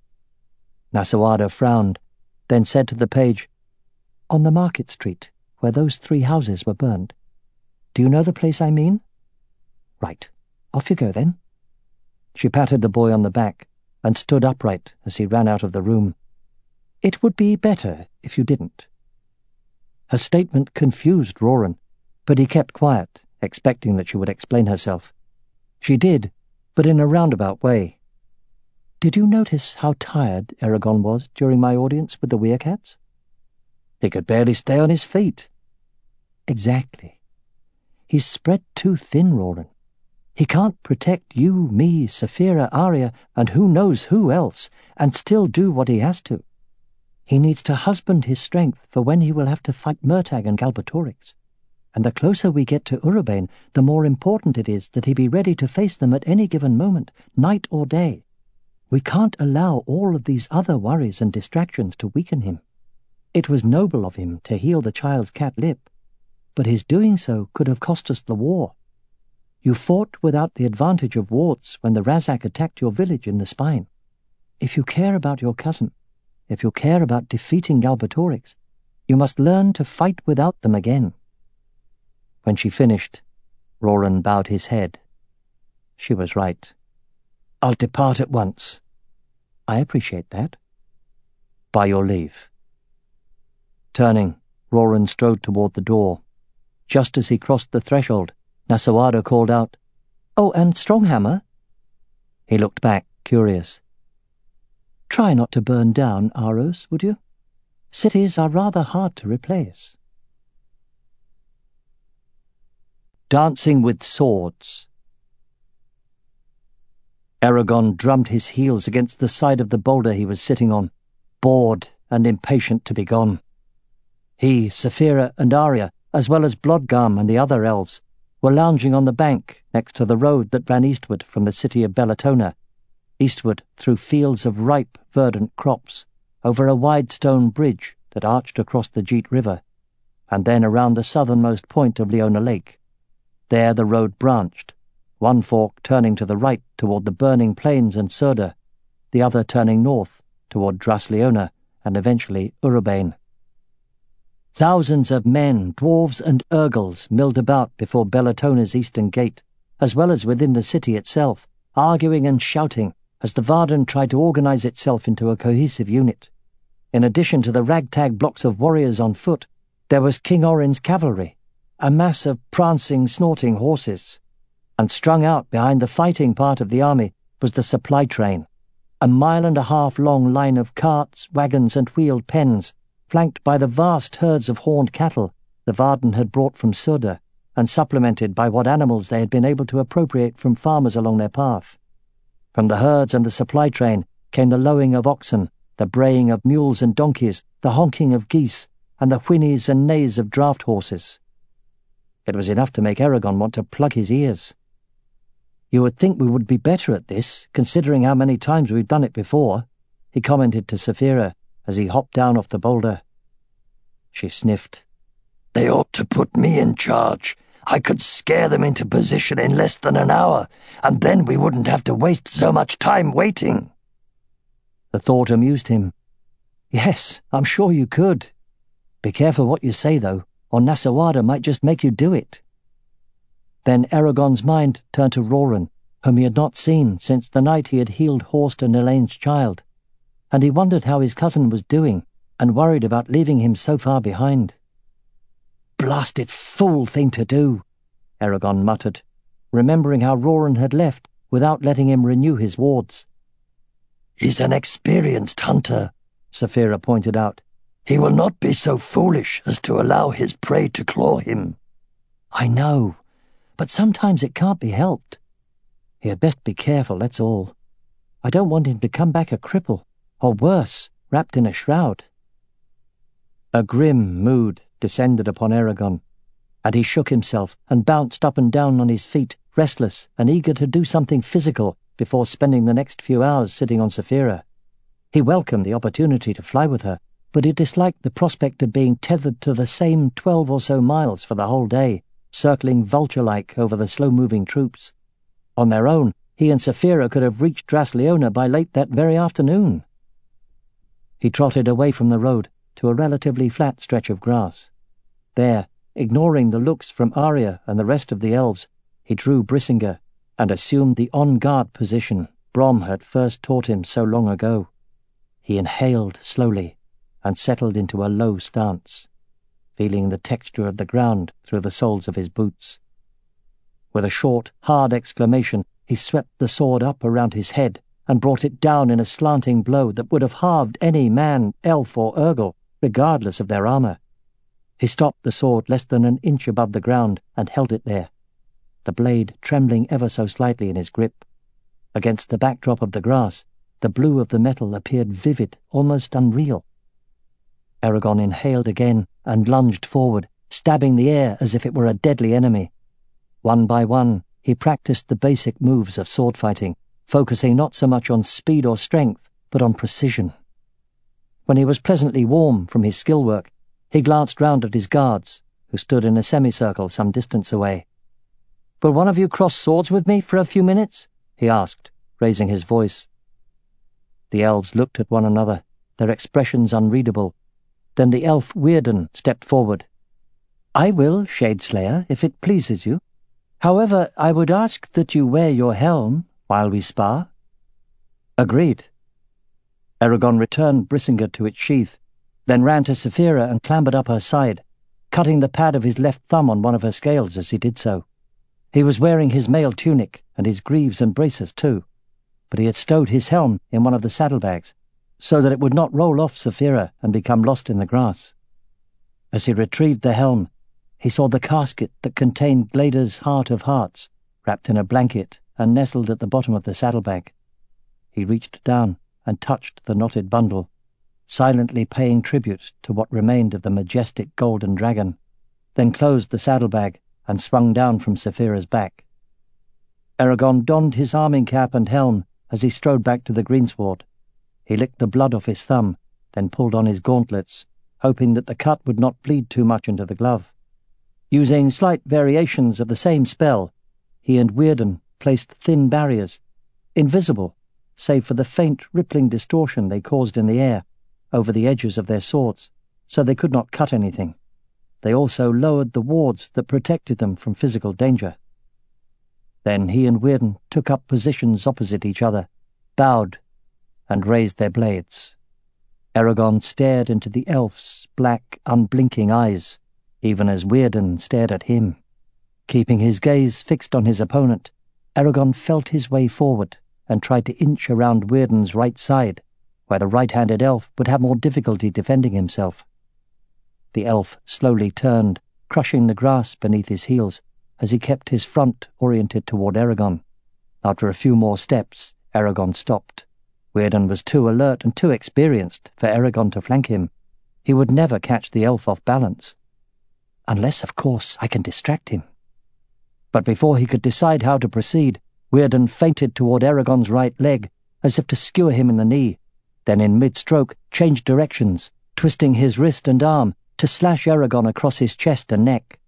Nasawada frowned, then said to the page, On the market street, where those 3 houses were burned. Do you know the place I mean? Right. Off you go, then. She patted the boy on the back and stood upright as he ran out of the room. It would be better if you didn't. Her statement confused Roran, but he kept quiet, expecting that she would explain herself. She did, but in a roundabout way. "Did you notice how tired Eragon was during my audience with the Weircats?" "He could barely stay on his feet." "Exactly. He's spread too thin, Roran. He can't protect you, me, Saphira, Arya, and who knows who else, and still do what he has to. He needs to husband his strength for when he will have to fight Murtagh and Galbatorix. And the closer we get to Urubane, the more important it is that he be ready to face them at any given moment, night or day. We can't allow all of these other worries and distractions to weaken him. It was noble of him to heal the child's cat lip, but his doing so could have cost us the war. You fought without the advantage of wards when the Razak attacked your village in the spine. If you care about your cousin, if you care about defeating Galbatorix, you must learn to fight without them again." When she finished, Roran bowed his head. She was right. "I'll depart at once." "I appreciate that." "By your leave." Turning, Roran strode toward the door. Just as he crossed the threshold, Nasawada called out, "Oh, and Stronghammer?" He looked back, curious. "Try not to burn down Aros, would you? Cities are rather hard to replace." Dancing with Swords. Eragon drummed his heels against the side of the boulder he was sitting on, bored and impatient to be gone. He, Saphira, and Arya, as well as Blodgam and the other elves, were lounging on the bank next to the road that ran eastward from the city of Bellatona, eastward through fields of ripe, verdant crops, over a wide stone bridge that arched across the Jeet River, and then around the southernmost point of Leona Lake. There the road branched, one fork turning to the right toward the burning plains and Surda, the other turning north toward Drasleona and eventually Urubane. Thousands of men, dwarves and Urgles milled about before Bellatona's eastern gate, as well as within the city itself, arguing and shouting as the Varden tried to organize itself into a cohesive unit. In addition to the ragtag blocks of warriors on foot, there was King Orin's cavalry, a mass of prancing, snorting horses, and strung out behind the fighting part of the army was the supply train, a 1.5 mile long line of carts, wagons and wheeled pens, flanked by the vast herds of horned cattle the Varden had brought from Surda, and supplemented by what animals they had been able to appropriate from farmers along their path. From the herds and the supply train came the lowing of oxen, the braying of mules and donkeys, the honking of geese, and the whinnies and neighs of draft horses. It was enough to make Eragon want to plug his ears. "You would think we would be better at this, considering how many times we've done it before," he commented to Saphira as he hopped down off the boulder. She sniffed. "They ought to put me in charge. I could scare them into position in less than an hour, and then we wouldn't have to waste so much time waiting." The thought amused him. "Yes, I'm sure you could. Be careful what you say, though, or Nasawada might just make you do it." Then Eragon's mind turned to Roran, whom he had not seen since the night he had healed Horst and Elaine's child, and he wondered how his cousin was doing, and worried about leaving him so far behind. "Blasted fool thing to do," Eragon muttered, remembering how Roran had left without letting him renew his wards. "He's an experienced hunter," Saphira pointed out. "He will not be so foolish as to allow his prey to claw him." "I know, but sometimes it can't be helped. He had best be careful, that's all. I don't want him to come back a cripple, or worse, wrapped in a shroud." A grim mood descended upon Eragon, and he shook himself and bounced up and down on his feet, restless and eager to do something physical before spending the next few hours sitting on Saphira. He welcomed the opportunity to fly with her, but he disliked the prospect of being tethered to the same 12 or so miles for the whole day, circling vulture-like over the slow-moving troops. On their own, he and Saphira could have reached Drasleona by late that very afternoon. He trotted away from the road to a relatively flat stretch of grass. There, ignoring the looks from Arya and the rest of the elves, he drew Brisinga and assumed the on-guard position Brom had first taught him so long ago. He inhaled slowly and settled into a low stance. feeling the texture of the ground through the soles of his boots. With a short, hard exclamation, he swept the sword up around his head and brought it down in a slanting blow that would have halved any man, elf, or Urgle, regardless of their armour. He stopped the sword less than an inch above the ground and held it there, the blade trembling ever so slightly in his grip. Against the backdrop of the grass, the blue of the metal appeared vivid, almost unreal. Eragon inhaled again and lunged forward, stabbing the air as if it were a deadly enemy. One by one, he practiced the basic moves of sword fighting, focusing not so much on speed or strength, but on precision. When he was pleasantly warm from his skill work, he glanced round at his guards, who stood in a semicircle some distance away. "Will one of you cross swords with me for a few minutes?" he asked, raising his voice. The elves looked at one another, their expressions unreadable. Then the elf Weirden stepped forward. "I will, Shadeslayer, if it pleases you. However, I would ask that you wear your helm while we spar." "Agreed." Eragon returned Brisinga to its sheath, then ran to Saphira and clambered up her side, cutting the pad of his left thumb on one of her scales as he did so. He was wearing his mail tunic and his greaves and braces too, but he had stowed his helm in one of the saddlebags, so that it would not roll off Saphira and become lost in the grass. As he retrieved the helm, he saw the casket that contained Glader's heart of hearts, wrapped in a blanket and nestled at the bottom of the saddlebag. He reached down and touched the knotted bundle, silently paying tribute to what remained of the majestic golden dragon, then closed the saddlebag and swung down from Saphira's back. Eragon donned his arming cap and helm as he strode back to the greensward. He licked the blood off his thumb, then pulled on his gauntlets, hoping that the cut would not bleed too much into the glove. Using slight variations of the same spell, he and Weirden placed thin barriers, invisible, save for the faint rippling distortion they caused in the air, over the edges of their swords, so they could not cut anything. They also lowered the wards that protected them from physical danger. Then he and Weirden took up positions opposite each other, bowed, and raised their blades. Eragon stared into the elf's black, unblinking eyes, even as Weirden stared at him. Keeping his gaze fixed on his opponent, Eragon felt his way forward and tried to inch around Weirden's right side, where the right-handed elf would have more difficulty defending himself. The elf slowly turned, crushing the grass beneath his heels, as he kept his front oriented toward Eragon. After a few more steps, Eragon stopped. Weirden was too alert and too experienced for Eragon to flank him. He would never catch the elf off balance. Unless, of course, I can distract him. But before he could decide how to proceed, Weirden feinted toward Eragon's right leg, as if to skewer him in the knee, then in mid-stroke changed directions, twisting his wrist and arm to slash Eragon across his chest and neck.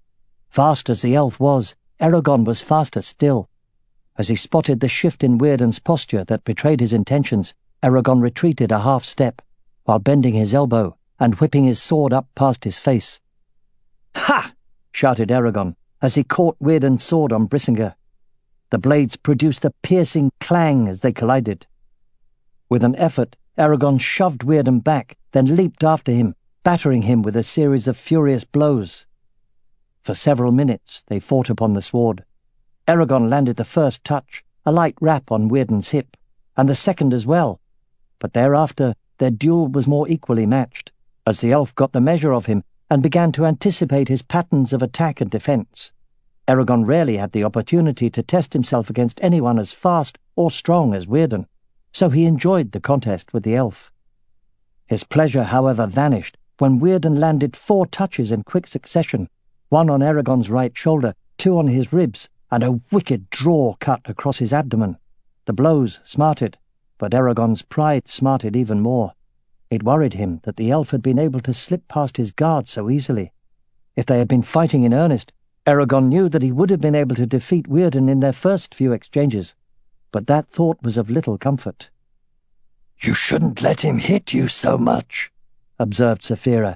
Fast as the elf was, Eragon was faster still. As he spotted the shift in Weirden's posture that betrayed his intentions, Eragon retreated a half-step, while bending his elbow and whipping his sword up past his face. "Ha!" shouted Eragon, as he caught Weirden's sword on Brisinga. The blades produced a piercing clang as they collided. With an effort, Eragon shoved Weirden back, then leaped after him, battering him with a series of furious blows. For several minutes they fought upon the sward. Eragon landed the first touch, a light rap on Weirden's hip, and the second as well, but thereafter their duel was more equally matched, as the elf got the measure of him and began to anticipate his patterns of attack and defence. Eragon rarely had the opportunity to test himself against anyone as fast or strong as Weirden, so he enjoyed the contest with the elf. His pleasure, however, vanished when Weirden landed 4 touches in quick succession, 1 on Eragon's right shoulder, 2 on his ribs, and a wicked draw cut across his abdomen. The blows smarted, but Eragon's pride smarted even more. It worried him that the elf had been able to slip past his guard so easily. If they had been fighting in earnest, Eragon knew that he would have been able to defeat Weirden in their first few exchanges, but that thought was of little comfort. "You shouldn't let him hit you so much," observed Saphira.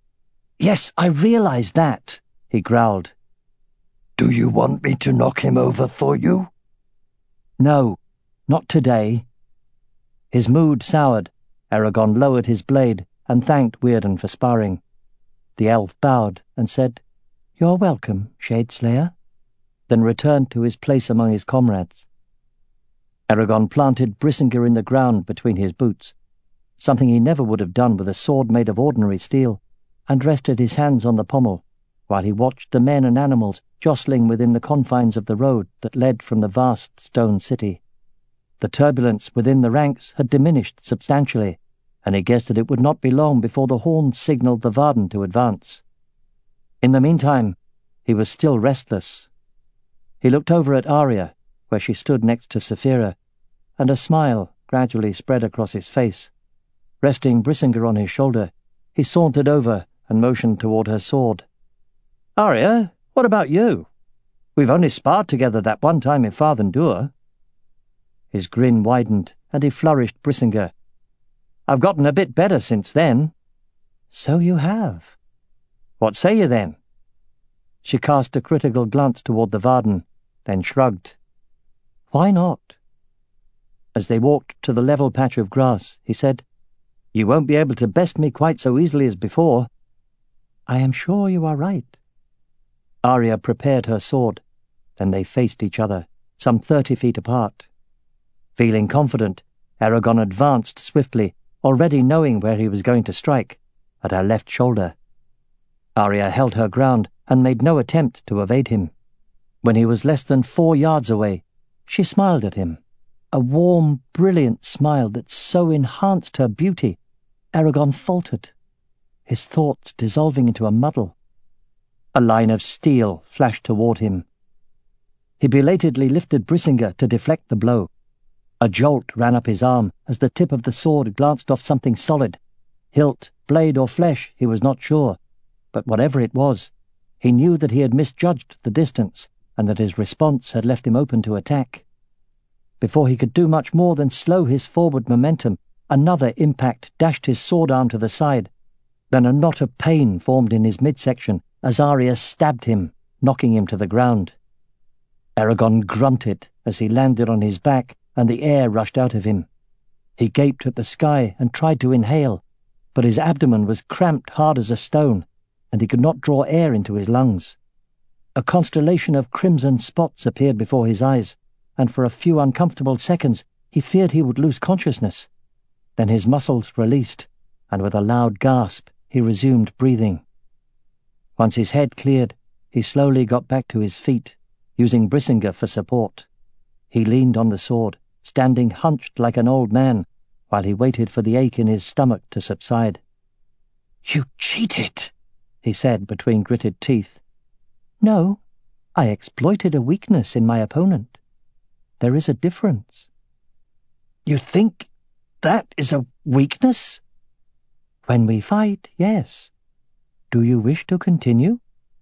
"Yes, I realize that," he growled. "Do you want me to knock him over for you?" "No, not today." His mood soured. Eragon lowered his blade and thanked Weirden for sparring. The elf bowed and said, "You're welcome, Shadeslayer," then returned to his place among his comrades. Eragon planted Brisinga in the ground between his boots, something he never would have done with a sword made of ordinary steel, and rested his hands on the pommel, while he watched the men and animals jostling within the confines of the road that led from the vast stone city. The turbulence within the ranks had diminished substantially, and he guessed that it would not be long before the horns signalled the Varden to advance. In the meantime, he was still restless. He looked over at Arya, where she stood next to Saphira, and a smile gradually spread across his face. Resting Brisinga on his shoulder, he sauntered over and motioned toward her sword. "Arya, what about you? We've only sparred together that one time in Farthendur." His grin widened, and he flourished Brisinga. "I've gotten a bit better since then." "So you have." "What say you then?" She cast a critical glance toward the Varden, then shrugged. "Why not?" As they walked to the level patch of grass, he said, "You won't be able to best me quite so easily as before." "I am sure you are right." Arya prepared her sword. Then they faced each other, some 30 feet apart. Feeling confident, Eragon advanced swiftly, already knowing where he was going to strike, at her left shoulder. Arya held her ground and made no attempt to evade him. When he was less than 4 yards away, she smiled at him, a warm, brilliant smile that so enhanced her beauty, Eragon faltered, his thoughts dissolving into a muddle. A line of steel flashed toward him. He belatedly lifted Brisinga to deflect the blow. A jolt ran up his arm as the tip of the sword glanced off something solid. Hilt, blade, or flesh, he was not sure, but whatever it was, he knew that he had misjudged the distance and that his response had left him open to attack. Before he could do much more than slow his forward momentum, another impact dashed his sword arm to the side. Then a knot of pain formed in his midsection as Arya stabbed him, knocking him to the ground. Eragon grunted as he landed on his back and the air rushed out of him. He gaped at the sky and tried to inhale, but his abdomen was cramped hard as a stone, and he could not draw air into his lungs. A constellation of crimson spots appeared before his eyes, and for a few uncomfortable seconds he feared he would lose consciousness. Then his muscles released, and with a loud gasp he resumed breathing. Once his head cleared, he slowly got back to his feet, using Brisinga for support. He leaned on the sword, standing hunched like an old man, while he waited for the ache in his stomach to subside. "You cheated," he said between gritted teeth. "No, I exploited a weakness in my opponent. There is a difference." "You think that is a weakness?" "When we fight, yes. Do you wish to continue?"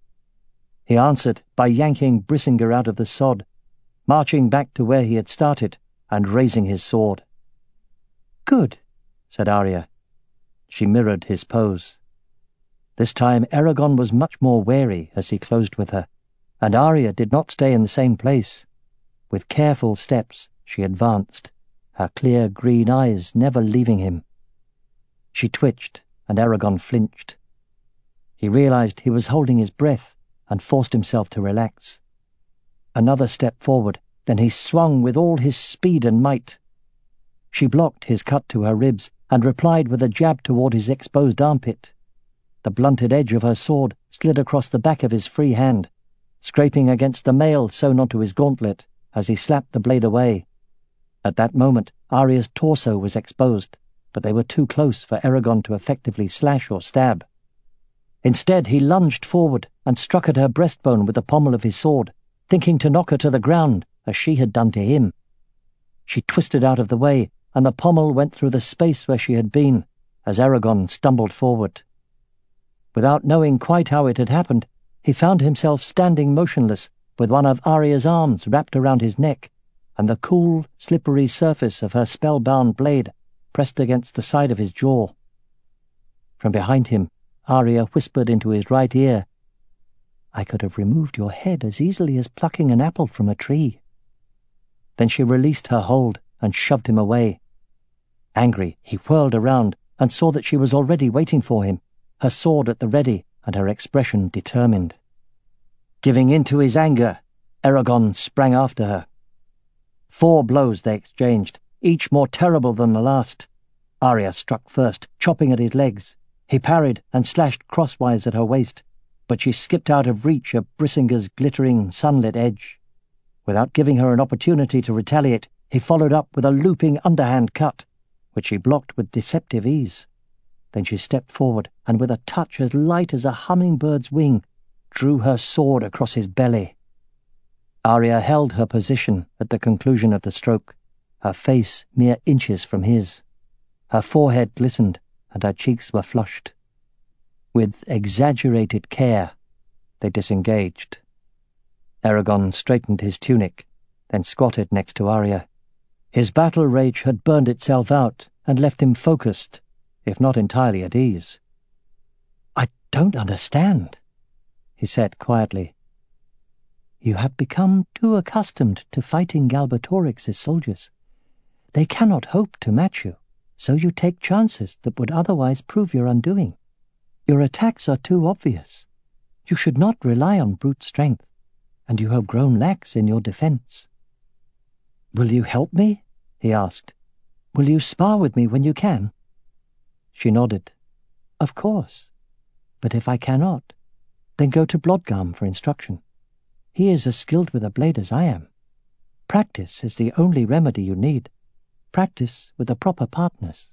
He answered by yanking Brisinga out of the sod, marching back to where he had started and raising his sword. "Good," said Arya. She mirrored his pose. This time Eragon was much more wary as he closed with her, and Arya did not stay in the same place. With careful steps she advanced, her clear green eyes never leaving him. She twitched, and Eragon flinched. He realized he was holding his breath and forced himself to relax. Another step forward, then he swung with all his speed and might. She blocked his cut to her ribs and replied with a jab toward his exposed armpit. The blunted edge of her sword slid across the back of his free hand, scraping against the mail sewn onto his gauntlet as he slapped the blade away. At that moment, Arya's torso was exposed, but they were too close for Eragon to effectively slash or stab. Instead, he lunged forward and struck at her breastbone with the pommel of his sword, thinking to knock her to the ground, as she had done to him. She twisted out of the way, and the pommel went through the space where she had been, as Eragon stumbled forward. Without knowing quite how it had happened, he found himself standing motionless, with one of Arya's arms wrapped around his neck, and the cool, slippery surface of her spellbound blade pressed against the side of his jaw. From behind him, Arya whispered into his right ear, "I could have removed your head as easily as plucking an apple from a tree." Then she released her hold and shoved him away. Angry, he whirled around and saw that she was already waiting for him, her sword at the ready and her expression determined. Giving in to his anger, Eragon sprang after her. 4 blows they exchanged, each more terrible than the last. Arya struck first, chopping at his legs. He parried and slashed crosswise at her waist, but she skipped out of reach of Brisinga's glittering, sunlit edge. Without giving her an opportunity to retaliate, he followed up with a looping underhand cut, which she blocked with deceptive ease. Then she stepped forward, and with a touch as light as a hummingbird's wing, drew her sword across his belly. Arya held her position at the conclusion of the stroke, her face mere inches from his. Her forehead glistened, and her cheeks were flushed. With exaggerated care, they disengaged. Eragon straightened his tunic, then squatted next to Arya. His battle rage had burned itself out and left him focused, if not entirely at ease. "I don't understand," he said quietly. "You have become too accustomed to fighting Galbatorix's soldiers. They cannot hope to match you, so you take chances that would otherwise prove your undoing. Your attacks are too obvious. You should not rely on brute strength, and you have grown lax in your defense." "Will you help me?" he asked. "Will you spar with me when you can?" She nodded. "Of course. But if I cannot, then go to Blodgam for instruction. He is as skilled with a blade as I am. Practice is the only remedy you need. Practice with the proper partners."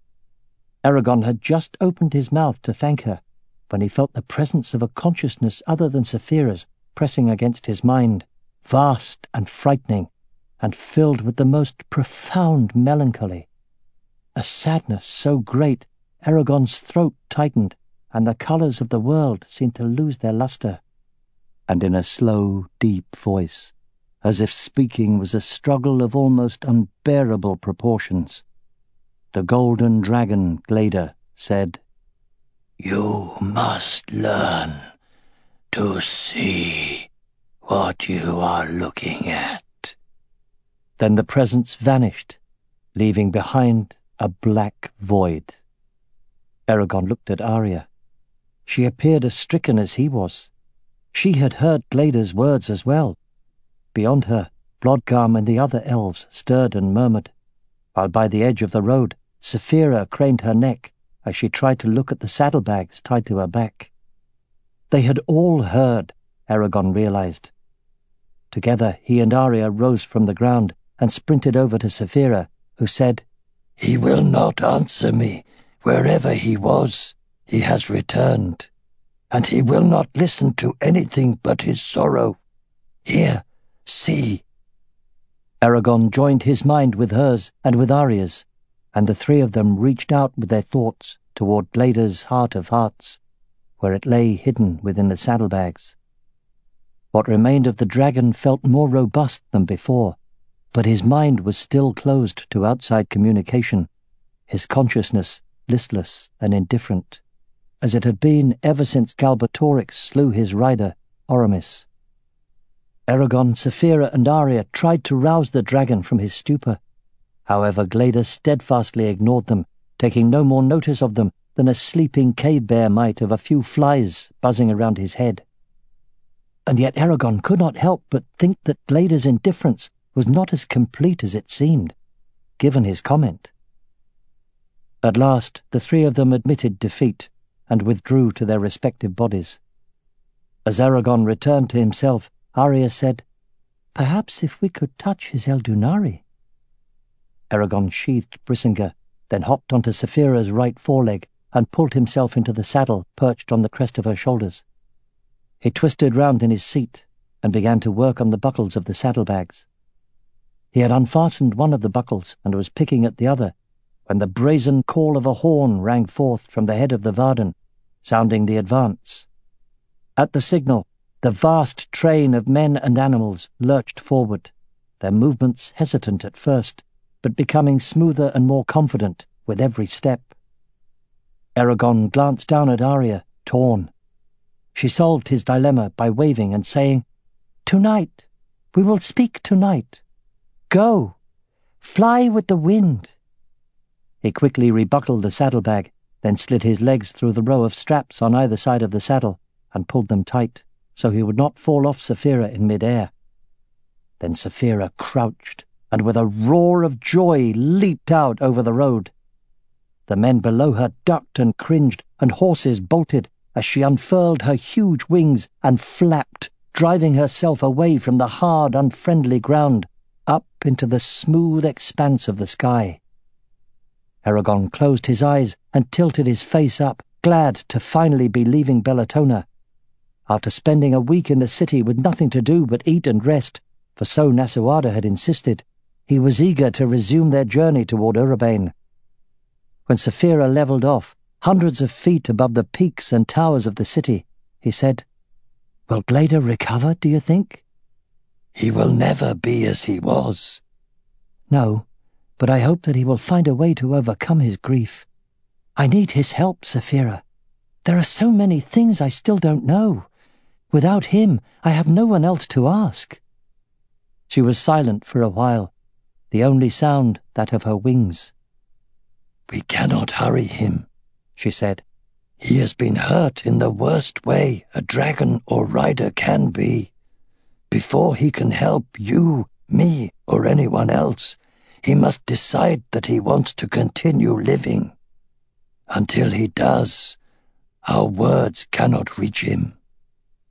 Eragon had just opened his mouth to thank her when he felt the presence of a consciousness other than Saphira's pressing against his mind, vast and frightening, and filled with the most profound melancholy. A sadness so great Eragon's throat tightened, and the colours of the world seemed to lose their lustre. And in a slow, deep voice, as if speaking was a struggle of almost unbearable proportions, the golden dragon Glader said, "You must learn to see what you are looking at." Then the presence vanished, leaving behind a black void. Eragon looked at Arya. She appeared as stricken as he was. She had heard Glader's words as well. Beyond her, Blodgam and the other elves stirred and murmured, while by the edge of the road, Saphira craned her neck as she tried to look at the saddlebags tied to her back. They had all heard, Eragon realized. Together he and Arya rose from the ground and sprinted over to Saphira, who said, "He will not answer me. Wherever he was, he has returned, and he will not listen to anything but his sorrow. Here, see." Eragon joined his mind with hers and with Arya's, and the 3 of them reached out with their thoughts toward Glader's heart of hearts, where it lay hidden within the saddlebags. What remained of the dragon felt more robust than before, but his mind was still closed to outside communication, his consciousness listless and indifferent, as it had been ever since Galbatorix slew his rider, Oramis. Eragon, Saphira, and Arya tried to rouse the dragon from his stupor. However, Glader steadfastly ignored them, taking no more notice of them than a sleeping cave-bear might of a few flies buzzing around his head. And yet Eragon could not help but think that Glader's indifference was not as complete as it seemed, given his comment. At last, the 3 of them admitted defeat and withdrew to their respective bodies. As Eragon returned to himself, Arya said, "Perhaps if we could touch his Eldunari." Eragon sheathed Brisinga, then hopped onto Saphira's right foreleg and pulled himself into the saddle perched on the crest of her shoulders. He twisted round in his seat and began to work on the buckles of the saddlebags. He had unfastened one of the buckles and was picking at the other, when the brazen call of a horn rang forth from the head of the Varden, sounding the advance. At the signal, the vast train of men and animals lurched forward, their movements hesitant at first, but becoming smoother and more confident with every step. Eragon glanced down at Arya, torn. She solved his dilemma by waving and saying, "Tonight, we will speak tonight. Go, fly with the wind." He quickly rebuckled the saddlebag then slid his legs through the row of straps on either side of the saddle and pulled them tight so he would not fall off Saphira in mid-air. Then Saphira crouched and with a roar of joy leaped out over the road. The men below her ducked and cringed, and horses bolted as she unfurled her huge wings and flapped, driving herself away from the hard, unfriendly ground, up into the smooth expanse of the sky. Eragon closed his eyes and tilted his face up, glad to finally be leaving Bellatona. After spending a week in the city with nothing to do but eat and rest, for so Nasuada had insisted, he was eager to resume their journey toward Urabane. When Saphira levelled off, hundreds of feet above the peaks and towers of the city, he said, "Will Glader recover, do you think?" "He will never be as he was." "No, but I hope that he will find a way to overcome his grief. I need his help, Saphira. There are so many things I still don't know. Without him, I have no one else to ask." She was silent for a while, the only sound that of her wings. "We cannot hurry him," she said. "He has been hurt in the worst way a dragon or rider can be. Before he can help you, me, or anyone else, he must decide that he wants to continue living. Until he does, our words cannot reach him."